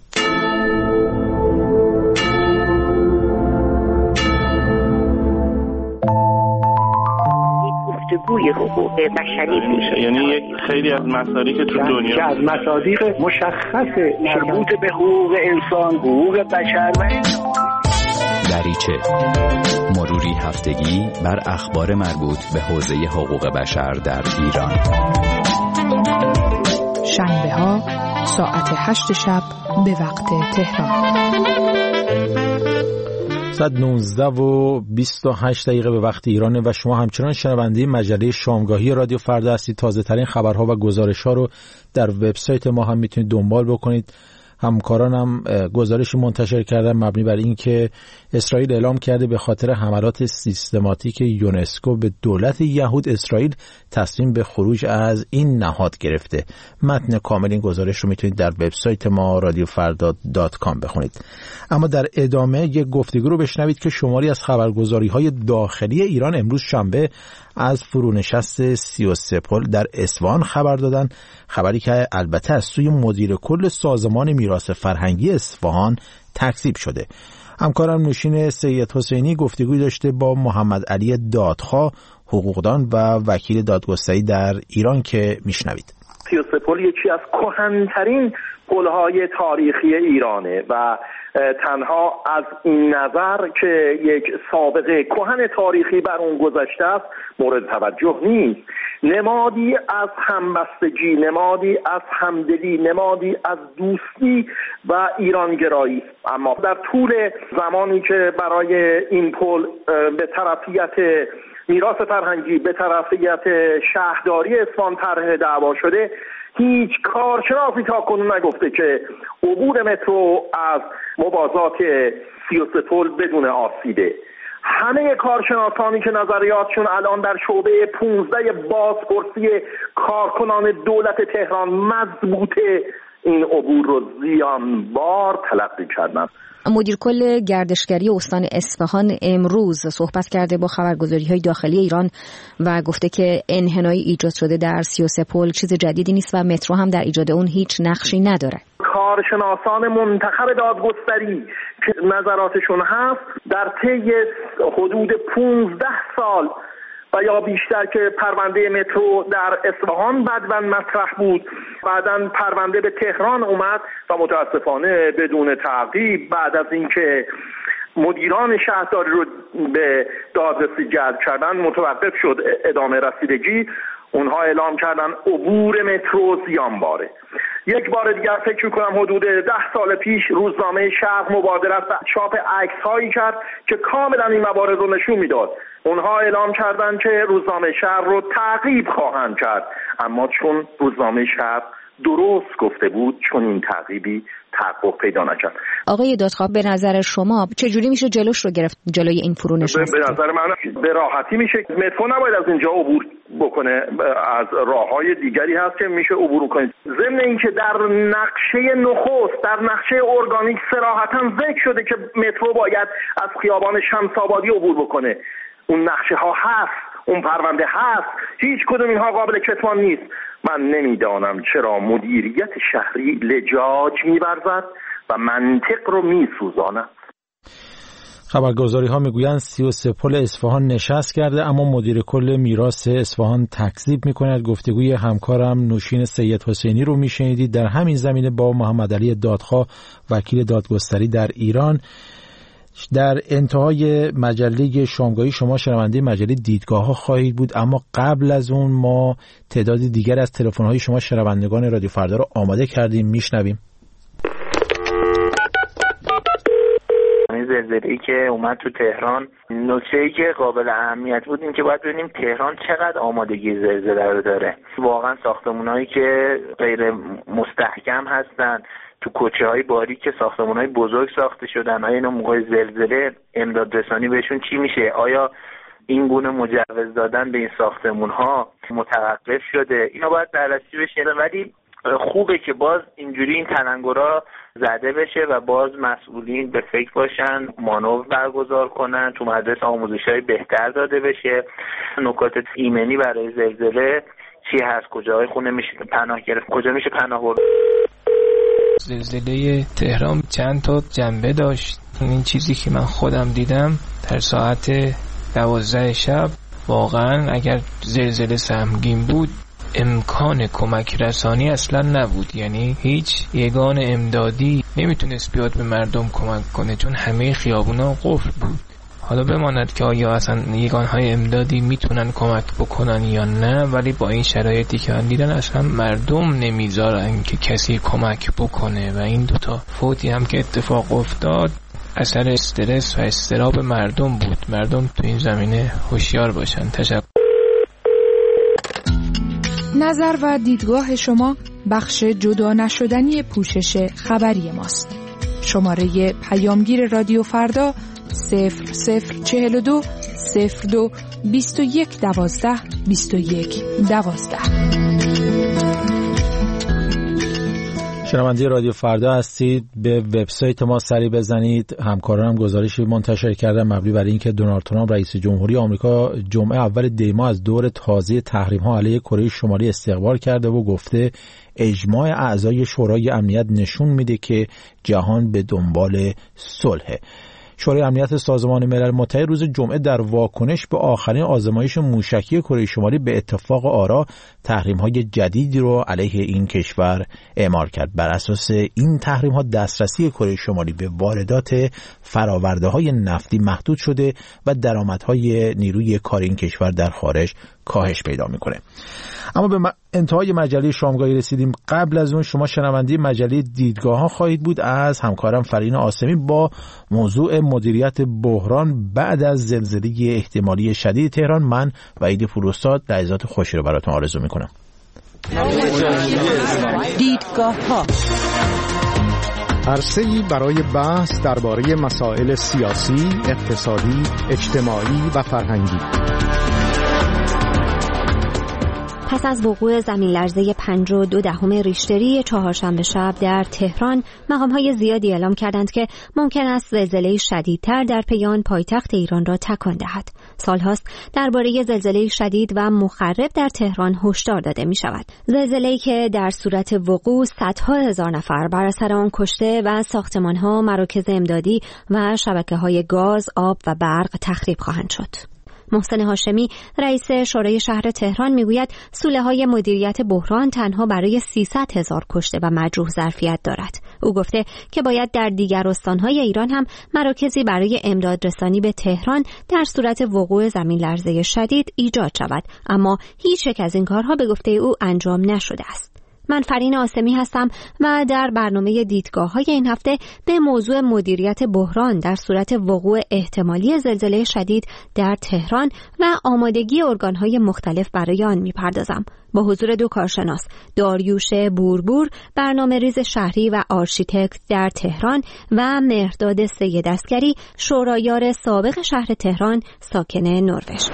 گفتگوی حقوق بشری میشه، یعنی یک خیلی از مصادیق تو دنیا که از مصادیق مشخص مربوط به حقوق انسان، حقوق بشر و دریچه مروری هفتگی بر اخبار مربوط به حوزه حقوق بشر در ایران. شنبه ها ساعت 8 شب به وقت تهران. 19 و 28 دقیقه به وقت ایرانه و شما همچنان شنونده مجله شامگاهی رادیو فردا هستید. تازه ترین خبرها و گزارش ها رو در وبسایت ما هم میتونید دنبال بکنید. همکارانم گزارشی منتشر کردن مبنی بر این که اسرائیل اعلام کرده به خاطر حملات سیستماتیک یونسکو به دولت یهود اسرائیل تصمیم به خروج از این نهاد گرفته. متن کامل این گزارش رو میتونید در وبسایت ما radiofrda.com بخونید. اما در ادامه یک گفتگو رو بشنوید که شماری از خبرگزاری‌های داخلی ایران امروز شنبه از فرونشست 33 پل در اصفهان خبر دادن، خبری که البته از سوی مدیر کل سازمان میراث فرهنگی اصفهان تکذیب شده. همکارم نوشین سید حسینی گفتگوی داشته با محمد علی دادخواه، حقوقدان و وکیل دادگستری در ایران که میشنوید. 33 پل یکی از کهن‌ترین پل‌های تاریخی ایرانه و تنها از این نظر که یک سابقه کهن تاریخی بر اون گذشته است مورد توجه نیست. نمادی از همبستگی، نمادی از همدلی، نمادی از دوستی و ایرانگرایی. اما در طول زمانی که برای این پل به طرفیت میراث فرهنگی، به طرفیت شهرداری اصفهان طرح دعوا شده، هیچ کارشناسی تاکنون نگفته که عبور مترو از موازات 33 پل بدون آسیبه. همه کارشناسانی که نظریاتشون الان در شعبه 15 بازپرسی کارکنان دولت تهران مضبوطه، این عبور رو زیانبار تلقی کردن. مدیر کل گردشگری استان اصفهان امروز صحبت کرده با خبرگزاری‌های داخلی ایران و گفته که انحنایی ایجاد شده در 33 پل چیز جدیدی نیست و مترو هم در ایجاد اون هیچ نقشی نداره. کارشناسان منتخب دادگستری که نظراتشون هست در طی حدود 15 سال و یا بیشتر که پرونده مترو در اصفهان بدون مطرح بود، بعداً پرونده به تهران اومد و متاسفانه بدون تعقیب بعد از اینکه مدیران شهرداری رو به دادرسی جلب کردن متوقف شد ادامه رسیدگی. اونها اعلام کردن عبور مترو زیانباره. یک بار دیگر فکر می‌کنم حدود 10 سال پیش روزنامه شرق مبادرت به چاپ عکس‌هایی کرد که کاملا این موارد رو نشون میداد. اونها اعلام کردن که روزنامه شرق رو تعقیب خواهند کرد، اما چون روزنامه شرق درست گفته بود، چون این تعقیبی تحقق پیدا نکرد. آقای دادخواه، به نظر شما چجوری میشه جلوش رو گرفت، جلوی این فرونشست؟ به نظر من به راحتی میشه. مترو نباید از اینجا عبور بکنه، از راههای دیگری هست که میشه عبور کنید. ضمن اینکه در نقشه نخست، در نقشه ارگانیک صراحتاً ذکر شده که مترو باید از خیابان شمس‌آبادی عبور بکنه. اون نقشه ها هست، اون پرونده هست، هیچ کدوم اینها قابل کتمان نیست. من نمیدانم چرا مدیریت شهری لجاج می‌ورزد و منطق رو می‌سوزاند. خبرگزاری ها میگویند 33 پل اصفهان نشست کرده، اما مدیر کل میراث اصفهان تکذیب میکند. گفتگوی همکارم نوشین سید حسینی رو میشنیدید در همین زمینه با محمد علی دادخواه، وکیل دادگستری در ایران. در انتهای مجله شامگاهی شما شنونده مجله دیدگاه ها خواهید بود، اما قبل از اون ما تعدادی دیگر از تلفن های شما شنوندگان رادیو فردا رو آماده کردیم، میشنویم. زلزله‌ای که اومد تو تهران، نکته‌ای که قابل اهمیت بود این که باید ببینیم تهران چقدر آمادگی زلزله رو داره. واقعا ساختمان‌هایی که غیر مستحکم هستن، تو کوچه‌های باریک که ساختمان‌های بزرگ ساخته شدن، آیا اینا موقع زلزله امداد رسانی بهشون چی میشه؟ آیا این گونه مجوز دادن به این ساختمان‌ها متوقف شده؟ اینا باید بررسی بشه. ولی خوبه که باز اینجوری این تلنگرها زده بشه و باز مسئولین به فکر باشن، مانور برگزار کنن، تو مدرسه آموزش‌های بهتر داده بشه. نکات ایمنی برای زلزله چی هست؟ کجاهای خونه میشه پناه گرفت، کجا میشه پناه برد. زلزله تهران چند تا جنبه داشت. این چیزی که من خودم دیدم در ساعت 12 شب، واقعا اگر زلزله سهمگین بود امکان کمک رسانی اصلا نبود. یعنی هیچ یگان امدادی نمیتونست بیاد به مردم کمک کنه، چون همه خیابونا قفل بود. حالا بماند که آیا اصلا یگانهای امدادی میتونن کمک بکنن یا نه، ولی با این شرایطی که من دیدن اصلا مردم نمیذارن که کسی کمک بکنه و این دوتا فوتی هم که اتفاق افتاد اثر استرس و اضطراب مردم بود. مردم تو این زمینه هوشیار باشن. تشکر. نظر و دیدگاه شما بخش جدا نشدنی پوشش خبری ماست. شماره پیامگیر رادیو فردا 0042 02 21 12 21 12. شنونده رادیو فردا هستید. به وبسایت ما سری بزنید. همکارانم گزارشی منتشر کردن مبنی بر اینکه دونالد ترامپ رئیس جمهوری آمریکا جمعه اول دی ماه از دور تازه تحریم‌ها علیه کره شمالی استقبال کرده و گفته اجماع اعضای شورای امنیت نشون میده که جهان به دنبال صلحه. شورای امنیت سازمان ملل متحد روز جمعه در واکنش به آخرین آزمایش موشکی کره شمالی به اتفاق آرا تحریم‌های جدیدی رو علیه این کشور اعمال کرد. بر اساس این تحریم‌ها دسترسی کره شمالی به واردات فرآورده‌های نفتی محدود شده و درآمدهای نیروی کار این کشور در خارج کاهش پیدا میکنه. اما به انتهای مجله شامگاهی رسیدیم. قبل از اون شما شنونده مجله دیدگاه ها خواهید بود از همکارم فرین آسمی با موضوع مدیریت بحران بعد از زلزله احتمالی شدید تهران. من وحید پوراستاد لحظات خوشی رو براتون آرزو میکنم. دیدگاه ها، عرصه‌ای برای بحث درباره مسائل سیاسی، اقتصادی، اجتماعی و فرهنگی. پس از وقوع زمین لرزه 5.2 ریشتری چهارشنبه شب در تهران، مقام‌های زیادی اعلام کردند که ممکن است زلزله شدیدتر در پی آن پایتخت ایران را تکان دهد. سال‌هاست درباره زلزله شدید و مخرب در تهران هشدار داده می‌شود. زلزله‌ای که در صورت وقوع صدها هزار نفر بر اثر آن کشته و ساختمان‌ها، مراکز امدادی و شبکه‌های گاز، آب و برق تخریب خواهند شد. محسن هاشمی رئیس شورای شهر تهران میگوید سوله‌های مدیریت بحران تنها برای 300,000 کشته و مجروح ظرفیت دارد. او گفته که باید در دیگر استان‌های ایران هم مراکزی برای امداد رسانی به تهران در صورت وقوع زمین لرزه شدید ایجاد شود، اما هیچ یک از این کارها به گفته او انجام نشده است. من فرین آسمی هستم و در برنامه دیدگاه‌های این هفته به موضوع مدیریت بحران در صورت وقوع احتمالی زلزله شدید در تهران و آمادگی ارگان‌های مختلف برای آن می‌پردازم. با حضور دو کارشناس، داریوش بوربور، برنامه‌ریز شهری و آرشیتکت در تهران و مهرداد سیدعسکری، شورایار سابق شهر تهران، ساکن نروژ.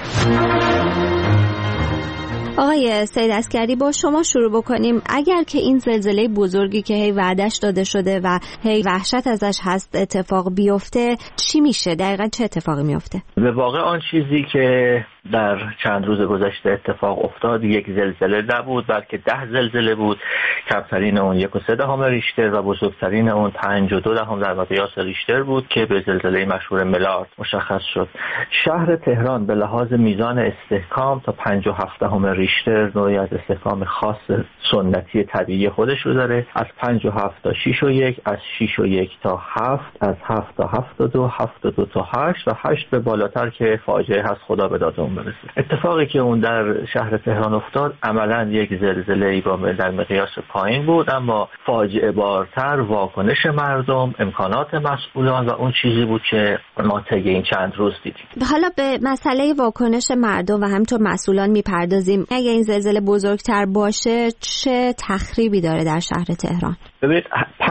آقای سیدعسکری، با شما شروع بکنیم. اگر که این زلزله بزرگی که هی وعدش داده شده و هی وحشت ازش هست اتفاق بیفته، چی میشه؟ دقیقاً چه اتفاقی میفته؟ به واقع آن چیزی که در چند روز گذشته اتفاق افتاد یک زلزله نبود، بلکه 10 زلزله بود. کمترین اون 1.3 ریشتر و بزرگترین اون 5.2 در مقیاس ریشتر بود که به زلزله مشهور ملارد مشخص شد. شهر تهران به لحاظ میزان استحکام تا 5.7 ریشتر نوعی از استحکام خاص سنتی طبیعی خودش رو داره. از 5.7 تا 6.1، از 6.1 تا 7، از 7 تا 7.2، 7.2 تا 8 و 8 به بالاتر که فاجعه هست خدا به داد اون برسه. اتفاقی که اون در شهر تهران افتاد عملاً یک زلزله‌ای با در مقیاس پایین بود، اما فاجعه بارتر واکنش مردم، امکانات مسئولان و اون چیزی بود که ما طی این چند روز دیدیم. حالا به مسئله واکنش مردم و همینطور مسئولان میپردازیم. اگه این زلزله بزرگتر باشه چه تخریبی داره در شهر تهران؟ ببینید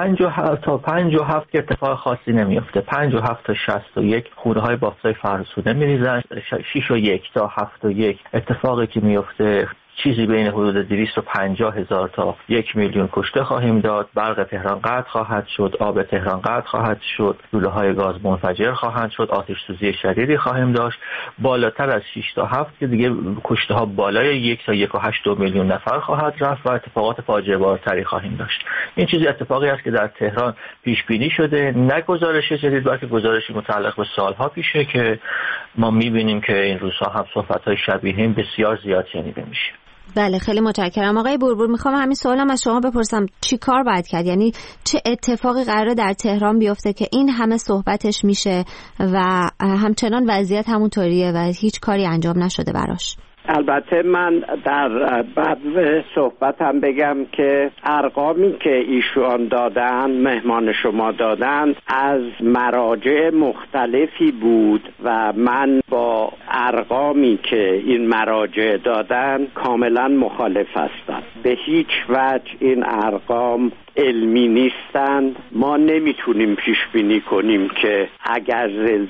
57 تا 57 که اتفاق خاصی نمیفته. 57 تا 61 خونه‌های بافتای فرسوده میریزن. 6.1 تا 7.1 اتفاقی که میفته چیزی بین حدود 250,000 تا 1,000,000 کشته خواهیم داد. برق تهران قطع خواهد شد، آب تهران قطع خواهد شد، لوله‌های گاز منفجر خواهند شد، آتش سوزی شدیدی خواهیم داشت. بالاتر از 6 تا 7 که دیگه کشته ها بالای 1 تا 1.8 میلیون نفر خواهد رفت و اتفاقات فاجعه بارتری خواهیم داشت. این چیزی اتفاقی است که در تهران پیش بینی شده، نه گزارش جدید بلکه گزارشی متعلق به سالها پیشه که ما می‌بینیم که این روزها هم صحبت‌های شبیه این بسیار زیاد شنیده میشه. بله، خیلی متشکرم. آقای بوربور، میخوام همین سوالم از شما بپرسم، چی کار باید کرد؟ یعنی چه اتفاقی قراره در تهران بیفته که این همه صحبتش میشه و همچنان وضعیت همونطوریه و هیچ کاری انجام نشده براش؟ البته من در بعد صحبتم بگم که ارقامی که ایشون دادن، مهمان شما دادن، از مراجع مختلفی بود و من با ارقامی که این مراجع دادن کاملا مخالف هستم. به هیچ وجه این ارقام علمی نیستند. ما نمیتونیم پیش بینی کنیم که اگر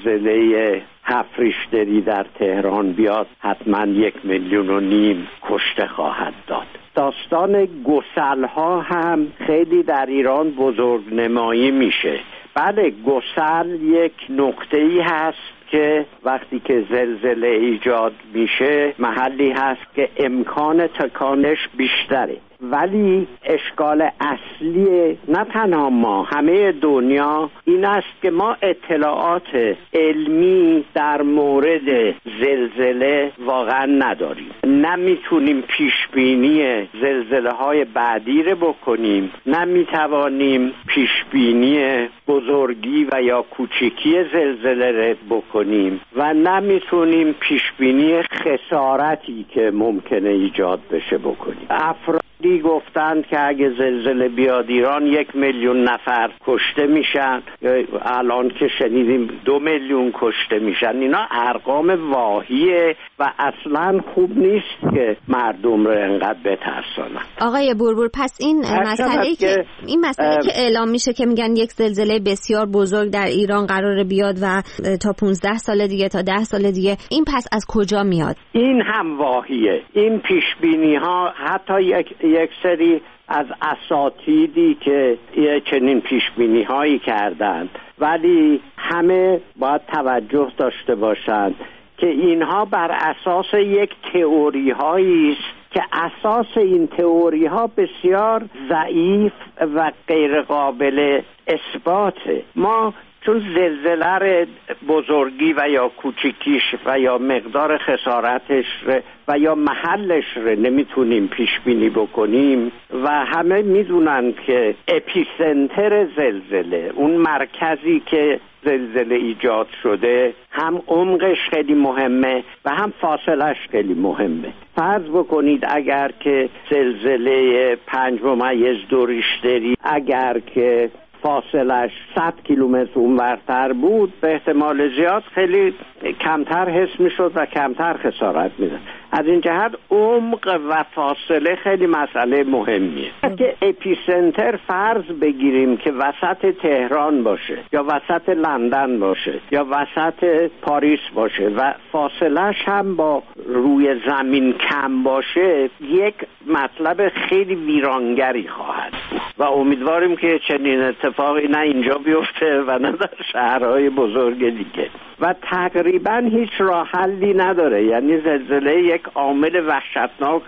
زلزله 7 ریشتری در تهران بیاد حتما 1,5 میلیون کشته خواهد داد. داستان گسل‌ها هم خیلی در ایران بزرگ نمایی میشه. بله، گسل یک نقطه‌ای هست که وقتی که زلزله ایجاد میشه محلی هست که امکان تکانش بیشتره. ولی اشکال اصلی نه تنها ما، همه دنیا این است که ما اطلاعات علمی در مورد زلزله واقعا نداریم. نمیتونیم پیش بینی زلزله های بعدی رو بکنیم، نمیتوانیم پیش بینی بزرگی و یا کوچکی زلزله رو بکنیم و نمیتونیم پیش بینی خسارتی که ممکنه ایجاد بشه بکنیم. افرادی گفتند که اگه زلزله بیاد ایران 1 میلیون نفر کشته میشن، الان که شنیدیم 2 میلیون کشته میشن. اینا ارقام واهیه و اصلا خوب نیست که مردم رو انقدر بترسانن. آقای بوربور، پس این مسئله که اعلام میشه که میگن یک زلزله بسیار بزرگ در ایران قراره بیاد و تا 15 سال دیگه، تا 10 سال دیگه، این پس از کجا میاد؟ این هم واهیه. این پیش بینی ها حتی یک سری از اساتیدی که چنین پیش بینی هایی کردند، ولی همه باید توجه داشته باشند که اینها بر اساس یک تئوری هایی است که اساس این تئوری ها بسیار ضعیف و غیر قابل اثباته. ما چون زلزله بزرگی و یا کوچکیش و یا مقدار خسارتش و یا محلش رو نمیتونیم پیش بینی بکنیم و همه میدونن که اپیسنتر زلزله، اون مرکزی که زلزله ایجاد شده، هم عمقش خیلی مهمه و هم فاصلش خیلی مهمه. فرض بکنید اگر که زلزله 5.2 ریشتری اگر که فاصلش 100 کیلومتر اونورتر بود، به احتمال زیاد خیلی کمتر حس میشد و کمتر خسارت میداد. از این جهت عمق و فاصله خیلی مسئله مهمیه. که اپیسنتر فرض بگیریم که وسط تهران باشه یا وسط لندن باشه یا وسط پاریس باشه و فاصلش هم با روی زمین کم باشه، یک مطلب خیلی ویرانگری خواهد بود و امیدواریم که چنین اتفاقی نه اینجا بیفته و نه در شهرهای بزرگ دیگه. و تقریبا هیچ راه حلی نداره. یعنی زلزله یک عامل وحشتناک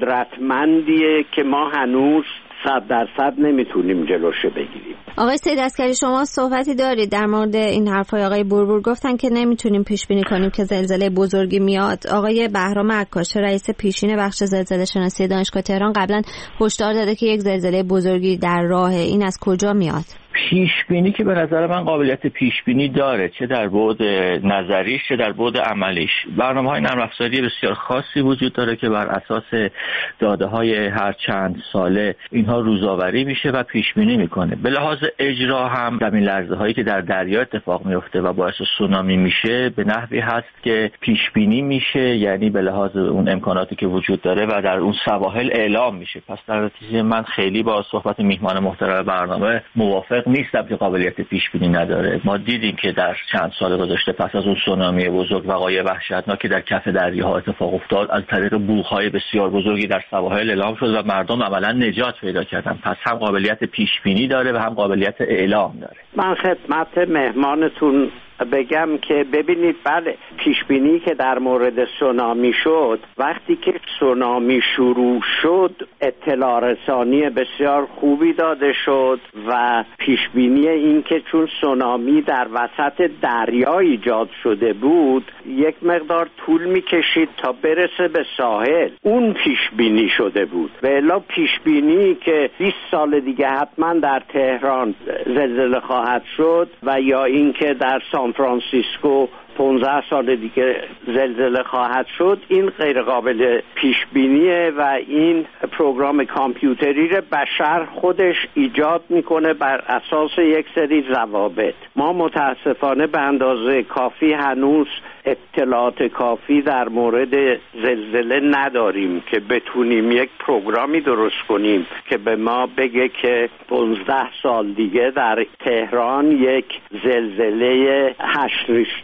قدرتمندیه که ما هنوز 100% نمیتونیم جلوشه بگیریم. آقای سید عسکری، شما صحبتی دارید در مورد این حرفای آقای بوربور؟ گفتن که نمیتونیم پیش بینی کنیم که زلزله بزرگی میاد. آقای بهرام عکاش، رئیس پیشین بخش زلزله شناسی دانشگاه تهران، قبلا هشدار داده که یک زلزله بزرگی در راهه. این از کجا میاد؟ پیش بینی که به نظر من قابلیت پیش بینی داره، چه در بعد نظریش چه در بعد عملیش. برنامه‌های نرم افزاری بسیار خاصی وجود داره که بر اساس داده‌های هر چند ساله اینها روزآوری میشه و پیش بینی میکنه. به لحاظ اجرا هم زمین لرزه‌هایی که در دریا اتفاق میفته و باعث سونامی میشه به نحوی هست که پیش بینی میشه، یعنی به لحاظ اون امکاناتی که وجود داره و در اون سواحل اعلام میشه. پس در نتیجه من خیلی با صحبت میهمان محترم برنامه موافق نیستم که قابلیت پیش بینی نداره. ما دیدیم که در چند سال گذشته پس از اون سونامی بزرگ وقایع وحشتناک که در کف دریاها اتفاق افتاد، از طریق بوغ‌های بسیار بزرگی در سواحل اعلام شد و مردم عملاً نجات پیدا کردن. پس هم قابلیت پیش بینی داره و هم قابلیت اعلام داره. من خدمت مهمانتون بگم که ببینید، بله، پیشبینی که در مورد سونامی شد، وقتی که سونامی شروع شد اطلاع رسانی بسیار خوبی داده شد و پیشبینی این که چون سونامی در وسط دریا ایجاد شده بود یک مقدار طول میکشید تا برسه به ساحل، اون پیشبینی شده بود. و الا پیشبینی که 20 سال دیگه حتما در تهران زلزله خواهد شد و یا این که در سان فرانسیسکو 15 سال دیگه زلزله خواهد شد، این غیر قابل پیش بینیه و این پروگرام کامپیوتری رو بشر خودش ایجاد میکنه بر اساس یک سری ضوابط. ما متاسفانه به اندازه کافی هنوز اطلاعات کافی در مورد زلزله نداریم که بتونیم یک پروگرامی درست کنیم که به ما بگه که 15 سال دیگه در تهران یک زلزله 8 ریشتری خواهد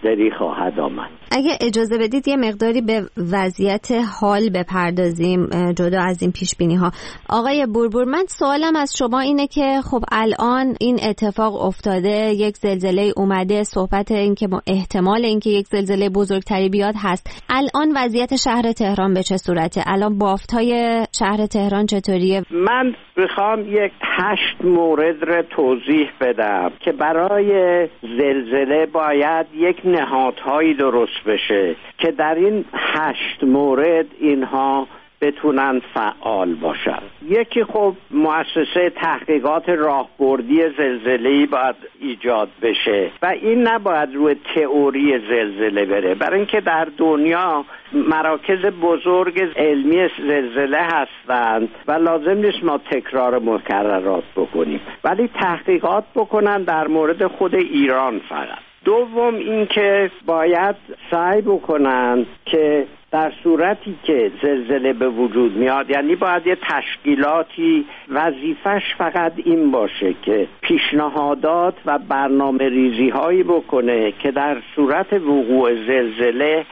خواهد آمد. اگه اجازه بدید یه مقداری به وضعیت حال بپردازیم جدا از این پیش بینی ها. آقای بوربور، من سوالم از شما اینه که خب الان این اتفاق افتاده، یک زلزله اومده، صحبت این که احتمال اینکه یک زلزله بزرگتری بیاد هست. الان وضعیت شهر تهران به چه صورته؟ الان بافت‌های شهر تهران چطوریه؟ من میخوام یک 8 مورد رو توضیح بدم که برای زلزله باید یک نهادهایی درست بشه که در این 8 مورد اینها بتونن فعال باشن. یکی خب مؤسسه تحقیقات راهبردی زلزله‌ای باید ایجاد بشه و این نباید روی تئوری زلزله بره، برای اینکه در دنیا مراکز بزرگ علمی زلزله هستند و لازم نیست ما تکرار مکررات بکنیم، ولی تحقیقات بکنن در مورد خود ایران فقط. دوم اینکه باید سعی بکنن که در صورتی که زلزله به وجود میاد، یعنی باید یه تشکیلاتی وظیفش فقط این باشه که پیشنهادات و برنامه ریزی هایی بکنه که در صورت وقوع زلزله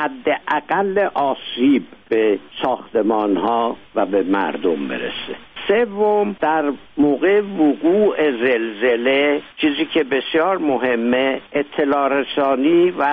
حداقل آسیب به ساختمان ها و به مردم برسه. سوم، در موقع وقوع زلزله چیزی که بسیار مهمه اطلاع رسانی و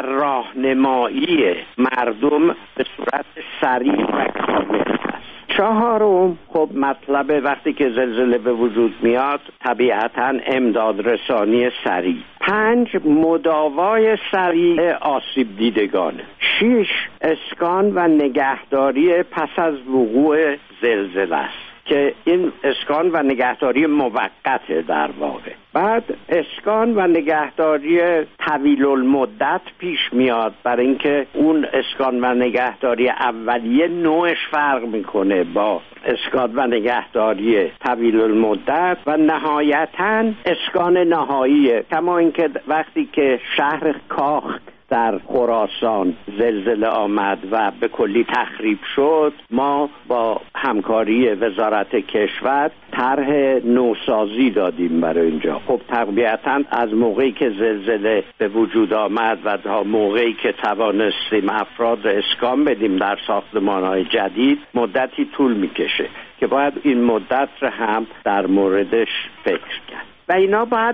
راهنمایی مردم به صورت سریع و کامل است. چهارم، خب مطلب وقتی که زلزله به وجود میاد طبیعتاً امداد رسانی سریع. 5، مداوای سریع آسیب دیدگانه. 6، اسکان و نگهداری پس از وقوع زلزله است که این اسکان و نگهداری موقته در واقع. بعد اسکان و نگهداری طویل المدت پیش میاد، برای اینکه اون اسکان و نگهداری اولیه نوعش فرق میکنه با اسکان و نگهداری طویل المدت. و نهایتاً اسکان نهاییه، کما اینکه وقتی که شهر کاخ در خراسان زلزله آمد و به کلی تخریب شد، ما با همکاری وزارت کشور طرح نوسازی دادیم برای اینجا. خب طبیعتاً از موقعی که زلزله به وجود آمد و تا موقعی که توانستیم افراد اسکان بدیم در ساختمان‌های جدید مدتی طول میکشه که باید این مدت رو هم در موردش فکر کرد. و اینا باید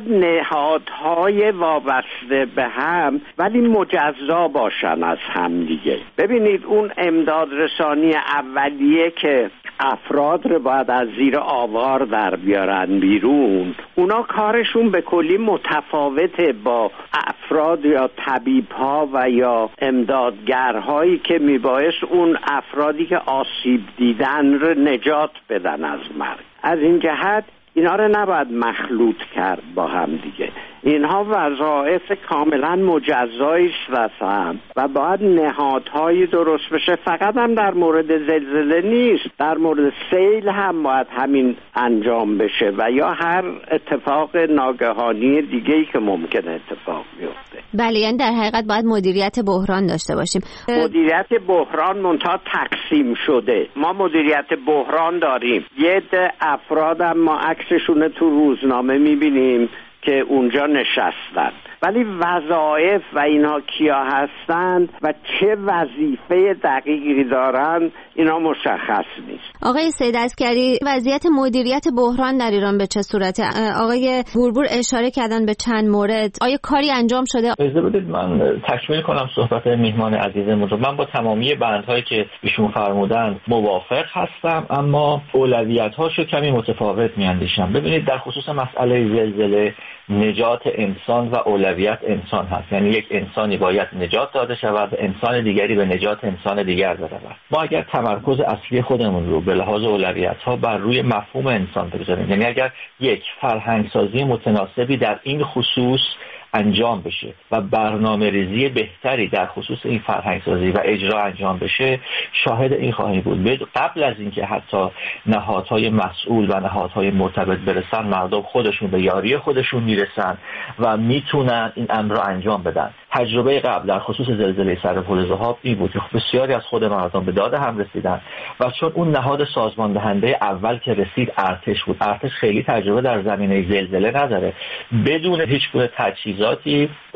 نهادهای وابسته به هم ولی مجزا باشن از هم دیگه. ببینید اون امداد رسانی اولیه که افراد رو باید از زیر آوار در بیارن بیرون، اونا کارشون به کلی متفاوته با افراد یا طبیب‌ها و یا امدادگرهایی که میبایست اون افرادی که آسیب دیدن رو نجات بدن از مرگ. از این جهت اینا رو نباید مخلوط کرد با هم دیگه. اینها وظایف کاملا مجزایی هستند و باید نهادهایی درست بشه. فقط هم در مورد زلزله نیست، در مورد سیل هم باید همین انجام بشه و یا هر اتفاق ناگهانی دیگه‌ای که ممکنه اتفاق بیفته. بله، یعنی در حقیقت باید مدیریت بحران داشته باشیم. مدیریت بحران منتها تقسیم شده. ما مدیریت بحران داریم، یه عده افراد هم ما عکسشون تو روزنامه میبینیم که اونجا نشستن، ولی وظایف و اینها کیا هستند و چه وظیفه دقیقی دارن اینا مشخص نیست. آقای سیدعسکری، وضعیت مدیریت بحران در ایران به چه صورته؟ آقای بوربور اشاره کردن به چند مورد. آیا کاری انجام شده؟ اجازه بدید من تکمیل کنم صحبت میهمان عزیزمون رو. من با تمامی بندهایی که ایشون فرمودن موافق هستم، اما اولویت‌هاشو کمی متفاوت می‌اندیشم. ببینید در خصوص مسئله زلزله نجات انسان و اولویت انسان هست، یعنی یک انسانی باید نجات داده شود، انسان دیگری به نجات انسان دیگر برود. ما اگر تمرکز اصلی خودمون رو به لحاظ اولویت‌ها بر روی مفهوم انسان بگذاریم، یعنی اگر یک فرهنگسازی متناسبی در این خصوص انجام بشه و برنامه ریزی بهتری در خصوص این فرهنگسازی و اجرا انجام بشه، شاهد این خواهیم بود قبل از اینکه حتی نهادهای مسئول و نهادهای مرتبط برسن، مردم خودشون به یاری خودشون میرسن و میتونن این امر رو انجام بدن. تجربه قبل در خصوص زلزله سرپل ذهاب این بود که بسیاری از خود مردم به داد هم رسیدن و چون اون نهاد سازمان دهنده اول که رسید ارتش بود، ارتش خیلی تجربه در زمینه زلزله نداره، بدون هیچ گونه تجهیزاتی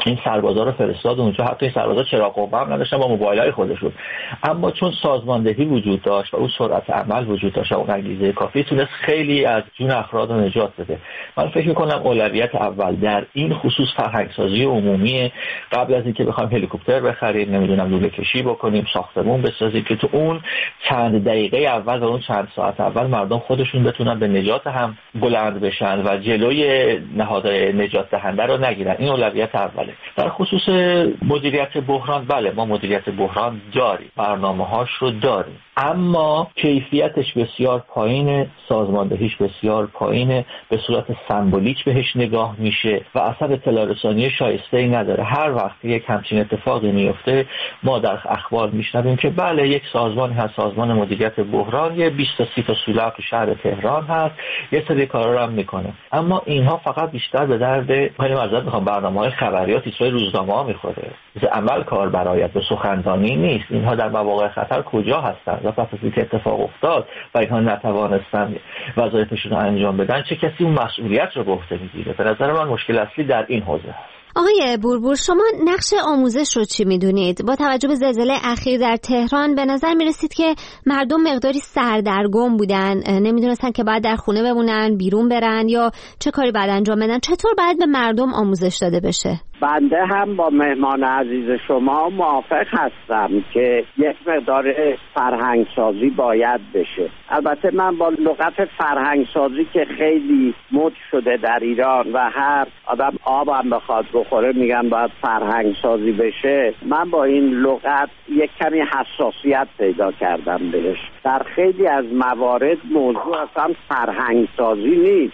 این سربازا رو فرستاد اونجا. حتی این سربازا چراغ قوه هم نداشتن، با موبایل‌های خودشون، اما چون سازماندهی وجود داشت و اون سرعت عمل وجود داشت و اون انگیزه کافی، تونست خیلی از جون افراد رو نجات بده. من فکر می‌کنم اولویت اول در این خصوص فرهنگ‌سازی عمومی، قبل از اینکه بخوایم هلیکوپتر بخریم، نمیدونم لوله کشی بکنیم، ساختمون بسازیم، که تو اون چند دقیقه اول و اون چند ساعت اول مردم خودشون بتونن به نجات هم بلند بشن و جلوی نهادهای نجات دهنده رو نگیرن. این اولویت اوله. در خصوص مدیریت بحران، بله ما مدیریت بحران داریم، برنامه‌هاش رو داریم، اما کیفیتش بسیار پایینه، سازماندهیش بسیار پایینه، به صورت سمبولیک بهش نگاه میشه و اثر اطلاع رسانی شایسته‌ای نداره. هر وقت یک همچین اتفاقی میفته ما در اخبار میشنویم که بله یک سازمانی هست، سازمان مدیریت بحران، یه 20 تا 30 تا سولاق تو شهر تهران هست، یه سری کارا رو هم میکنه، اما اینها فقط بیشتر به درد برنامه‌های خبریاتی توی روزنامه‌ها میخوره. عمل کار برایت به سخنرانی نیست. اینها در مواقع خطر کجا هستن و پس از اینکه اتفاق افتاد و اینها نتوانستن وظایفشون رو انجام بدن، چه کسی اون مسئولیت رو به عهده میگیره؟ به نظر من مشکل اصلی در این حوزه هست. آقای بوربور، شما نقش آموزش رو چی میدونید؟ با توجه به زلزله اخیر در تهران به نظر میرسید که مردم مقداری سردرگم بودن، نمیدونستن که باید در خونه بمونن، بیرون برن یا چه کاری باید انجام بدن. چطور باید به مردم آموزش داده بشه؟ بنده هم با مهمان عزیز شما موافق هستم که یک مقدار فرهنگسازی باید بشه. البته من با لغت فرهنگسازی که خیلی مد شده در ایران و هر آدم آبم بخواد بخوره میگن باید فرهنگسازی بشه، من با این لغت یک کمی حساسیت پیدا کردم بهش. در خیلی از موارد موضوع اصلا فرهنگسازی نیست،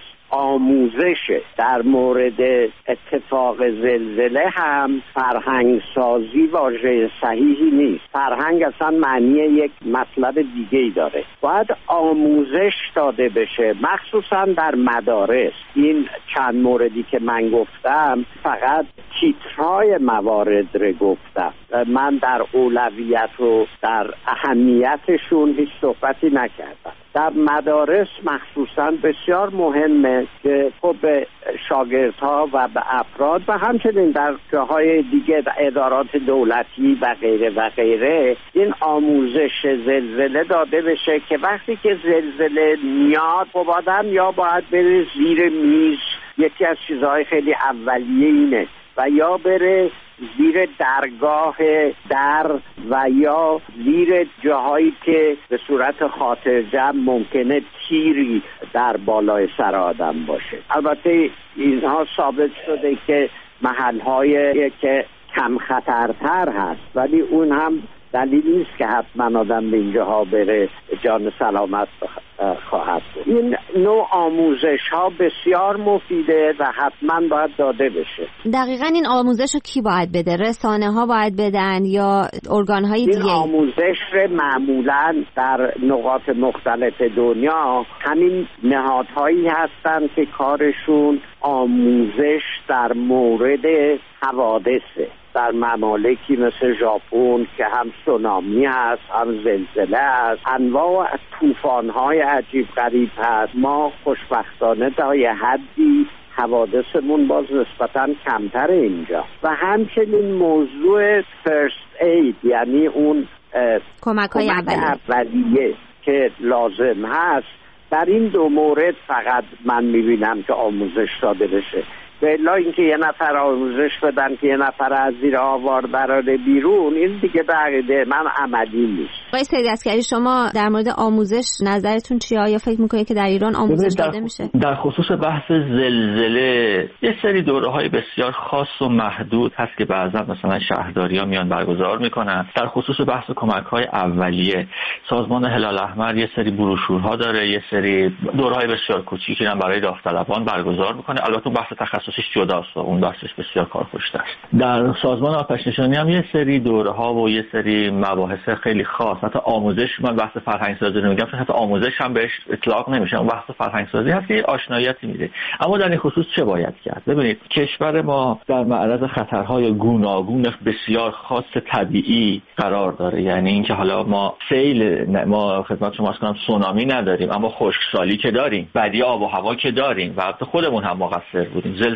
آموزشه. در مورد اتفاق زلزله هم فرهنگ سازی واژه صحیحی نیست. فرهنگ اصلا معنی یک مطلب دیگه‌ای داره. باید آموزش داده بشه، مخصوصا در مدارس. این چند موردی که من گفتم فقط تیترهای موارد رو گفتم. من در اولویت و در اهمیتشون هیچ صحبتی نکردم. در مدارس مخصوصا بسیار مهمه که خب به شاگردها و به افراد و همچنین در جاهای دیگه ادارات دولتی و غیره و غیره این آموزش زلزله داده بشه که وقتی که زلزله میاد خب آدم یا باید بره زیر میز، یکی از چیزهای خیلی اولیه اینه، و یا بره زیر درگاه در و یا زیر جاهایی که به صورت خاطر جمع ممکنه تیری در بالای سر آدم باشه. البته اینها ثابت شده که محل‌های که کم خطرتر هست، ولی اون هم دلیل نیست که حتما آدم به اینجاها بره جان سلامت خواهد بود. این نوع آموزش ها بسیار مفیده و حتما باید داده بشه. دقیقاً این آموزش رو کی باید بده؟ رسانه ها باید بدن یا ارگان های دیگه؟ این آموزش معمولاً در نقاط مختلف دنیا همین نهادهایی هستن که کارشون آموزش در مورد حوادثه. در ممالکی مثل ژاپن که هم سونامی هست، هم زلزله هست، انواع طوفان‌های عجیب غریب هست. ما خوشبختانه تا یه حدی حوادثمون باز نسبتاً کمتر اینجا. و همچنین موضوع فرست اید، یعنی اون کمک‌های اولیه که لازم هست، در این دو مورد فقط من می‌بینم که آموزش داده بشه. بلا اینکه یه نفر آموزش بدن که یه نفر از زیر آوار براره بیرون، این دیگه به عقیده من عملی نیست. آقای سیدعسکری، شما در مورد آموزش نظرتون چیه؟ آیا فکر میکنید که در ایران آموزش داده میشه؟ در خصوص بحث زلزله یه سری دوره‌های بسیار خاص و محدود هست که بعضا مثلا شهرداری‌ها میان برگزار میکنن. در خصوص بحث کمک‌های اولیه سازمان هلال احمر یه سری بروشورها داره، یه سری دوره‌های بسیار کوچیکی هم برای داوطلبان برگزار میکنه. البته بحث تخصصیش جداست و اون بحثش بسیار کارخوش‌تر است. در سازمان آتش‌نشانی هم یه سری دوره‌ها و یه سری مباحث خیلی خاص، حتی آموزش، من بحث فرهنگ‌سازی رو میگم چون حتی آموزش هم بهش اطلاق نمیشه، اون بحث فرهنگ‌سازی هست که آشناییتی میده. اما در این خصوص چه باید کرد؟ ببینید کشور ما در معرض خطرهای گوناگون بسیار خاص طبیعی قرار داره. یعنی اینکه حالا ما سیل، ما خدمت شما عرض کنم سونامی نداریم، اما خشکسالی که داریم، بدی آب و هوا که داریم و البته خودمون هم مقصر بودیم.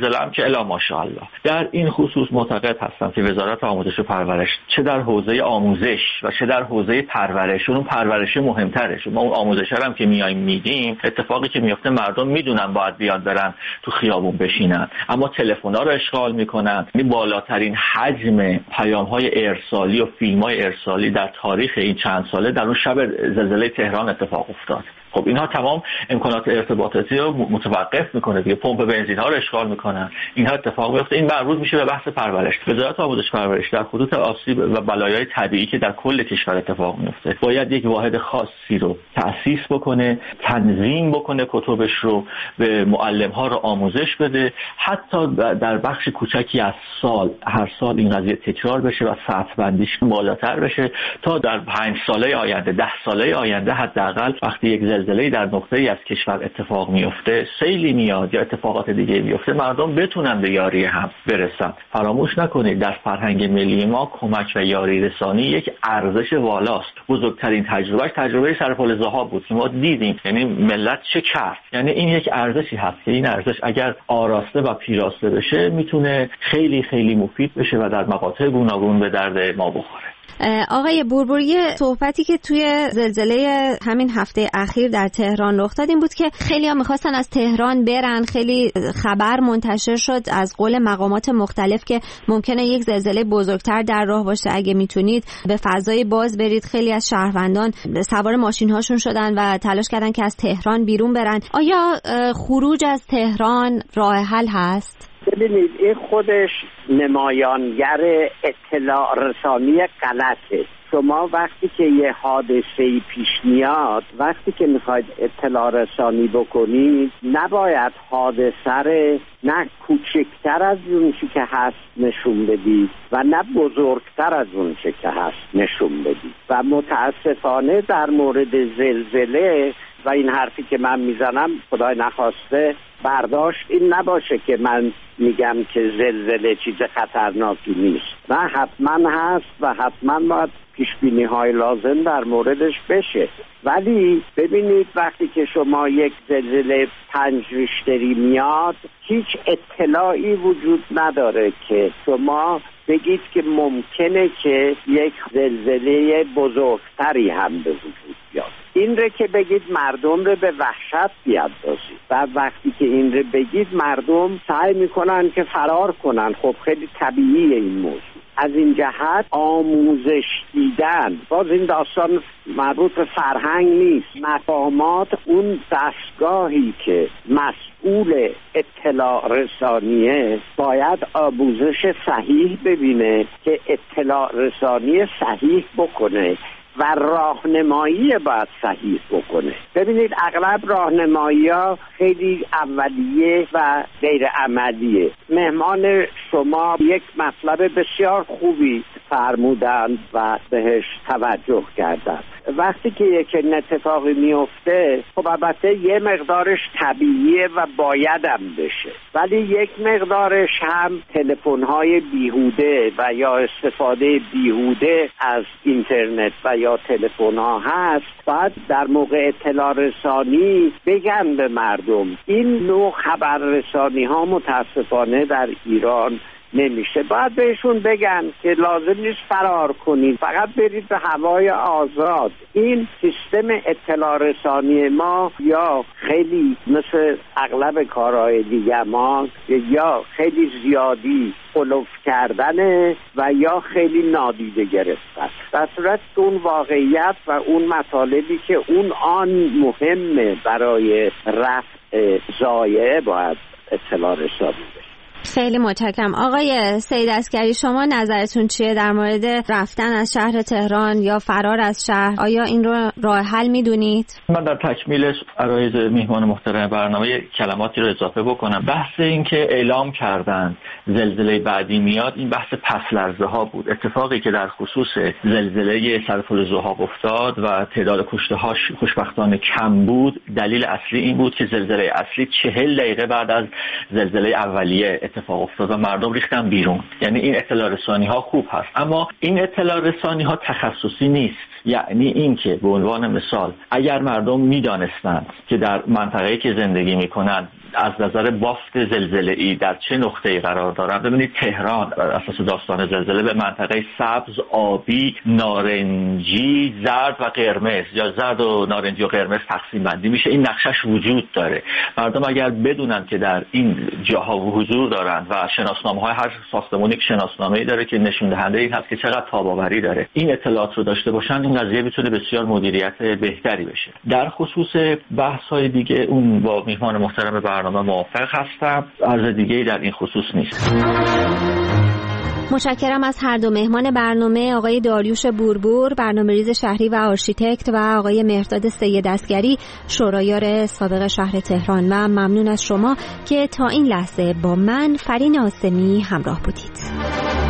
زلزله هم که الا ماشاءالله. در این خصوص معتقد هستم که وزارت آموزش و پرورش چه در حوزه آموزش و چه در حوزه پرورش، اون پرورش مهمتره. ما اون آموزش هم که میایم میدیم، اتفاقی که میفته مردم میدونن باید بیاد برن تو خیابون بشینن، اما تلفن‌ها رو اشغال میکنن. این بالاترین حجم پیام‌های ارسالی و فیلم‌های ارسالی در تاریخ این چند ساله در اون شب زلزله تهران اتفاق افتاد. خب اینها تمام امکانات ارتباطاتی رو متوقف میکنه دیگه، پمپ بنزین ها رو اشغال میکنن، اینها اتفاق میفته. این مربوط میشه به بحث پرورش. وزارت آموزش پرورش در خطوط آسیب و بلایای طبیعی که در کل کشور اتفاق میفته باید یک واحد خاصی رو تأسیس بکنه، تنظیم بکنه، کتبش رو به معلم ها رو آموزش بده، حتی در بخش کوچکی از سال هر سال این قضیه تکرار بشه و سطح بندیش بالاتر بشه تا در 5 ساله آینده، 10 ساله آینده حداقل وقتی یک زلزله در نقطه‌ای از کشور اتفاق میفته، سیلی میاد یا اتفاقات دیگه میفته، مردم بتونن به یاری هم برسن. فراموش نکنید در فرهنگ ملی ما کمک و یاری رسانی یک ارزش والاست. بزرگترین تجربه سرپل ذهاب بود که ما دیدیم، یعنی ملت چه کرد. یعنی این یک ارزشی هست که این ارزش اگر آراسته و پیراسته بشه میتونه خیلی خیلی مفید بشه و در مقاطع گوناگون به درد ما بخوره. آقای بوربوری، صحبتی که توی زلزله همین هفته اخیر در تهران رخ داد این بود که خیلی‌ها می‌خواستن از تهران برن، خیلی خبر منتشر شد از قول مقامات مختلف که ممکنه یک زلزله بزرگتر در راه باشه، اگه میتونید به فضای باز برید. خیلی از شهروندان سوار ماشین‌هاشون شدن و تلاش کردن که از تهران بیرون برن. آیا خروج از تهران راه حل هست؟ ببینید این خودش نمایانگر اطلاع رسانی غلطه. شما وقتی که یه حادثه‌ای پیش میاد، وقتی که میخواید اطلاع رسانی بکنید، نباید حادثه رو نه کوچکتر از اون چی که هست نشون بدید و نه بزرگتر از اون چی که هست نشون بدید. و متاسفانه در مورد زلزله و این حرفی که من میزنم خدای نخواسته برداشت این نباشه که من میگم که زلزله چیز خطرناکی نیست، نه حتما هست و حتما باید پیشبینی های لازم در موردش بشه. ولی ببینید وقتی که شما یک زلزله 5 ریشتری میاد، هیچ اطلاعی وجود نداره که شما بگید که ممکنه که یک زلزله بزرگتری هم به وجود بیاد. این رو که بگید مردم رو به وحشت بیاندازید و وقتی که این رو بگید مردم سعی میکنن که فرار کنن. خب خیلی طبیعیه این موضوع. از این جهت آموزش دیدن، باز این داستان مربوط به فرهنگ نیست، مقامات اون دستگاهی که مسئول اطلاع رسانیه باید آموزش صحیح ببینه که اطلاع رسانی صحیح بکنه و راهنمایی باید صحیح بکنه. ببینید اغلب راهنمایی‌ها خیلی اولیه و غیر عملیه. مهمان شما یک مطلب بسیار خوبی فرمودند و بهش توجه کردند. وقتی که یک اتفاقی میفته خب البته یه مقدارش طبیعیه و بایدم بشه، ولی یک مقدارش هم تلفن‌های بیهوده و یا استفاده بیهوده از اینترنت و یا تلفن‌ها هست. باید در موقع اطلاع رسانی بگن به مردم. این نوع خبررسانی‌ها متاسفانه در ایران نمیشه. باید بهشون بگن که لازم نیست فرار کنید، فقط برید به هوای آزاد. این سیستم اطلاع رسانی ما یا خیلی مثل اغلب کارهای دیگه ما یا خیلی زیادی قلوف کردنه و یا خیلی نادیده گرفتن. در صورت که اون واقعیت و اون مطالبی که اون آن مهمه برای رفع ضایعه باید اطلاع رسانی بشه. خیلی متشکرم. آقای سید عسکری، شما نظرتون چیه در مورد رفتن از شهر تهران یا فرار از شهر؟ آیا این رو راه حل میدونید؟ من در تکمیلش عرایض میهمان محترم برنامه کلماتی رو اضافه بکنم. بحث این که اعلام کردن زلزله بعدی میاد، این بحث پس لرزه ها بود. اتفاقی که در خصوص زلزله سرپل ذهاب افتاد و تعداد کشته هاش خوشبختانه کم بود، دلیل اصلی این بود که زلزله اصلی 40 دقیقه بعد از زلزله اولیه اتفاق افتاد و مردم ریختن بیرون. یعنی این اطلاع رسانی ها خوب هست، اما این اطلاع رسانی ها تخصصی نیست. یعنی این که به عنوان مثال اگر مردم میدانستند که در منطقه‌ای که زندگی میکنن از نظر بافت زلزله‌ای در چه نقطه‌ای قرار دارن. ببینید تهران اساس داستان زلزله به منطقه سبز، آبی، نارنجی، زرد و قرمز یا زرد و نارنجی و قرمز تقسیم بندی میشه. این نقشش وجود داره. مردم اگر بدونن که در این جاها حضور دارن و شناسنامه‌های هر ساختمانی یک شناسنامه‌ای داره که نشون دهنده این هست که چقدر تاب‌آوری داره، این اطلاعات رو داشته باشن، این قضیه میتونه بسیار مدیریت بهتری بشه. در خصوص بحث‌های دیگه اون با میهمان محترم برنامه موافق هستم. عرض دیگه‌ای در این خصوص نیست. متشکرم از هر دو مهمان برنامه، آقای داریوش بوربور، برنامه‌ریز شهری و آرشیتکت، و آقای مهرداد سید اسگری، شورایار سابق شهر تهران. و ممنون از شما که تا این لحظه با من فرین آسمی همراه بودید.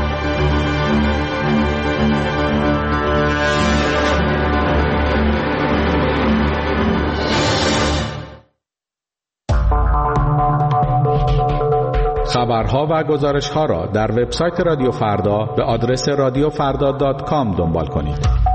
خبرها و گزارش‌ها را در وبسایت رادیو فردا به آدرس radiofrda.com دنبال کنید.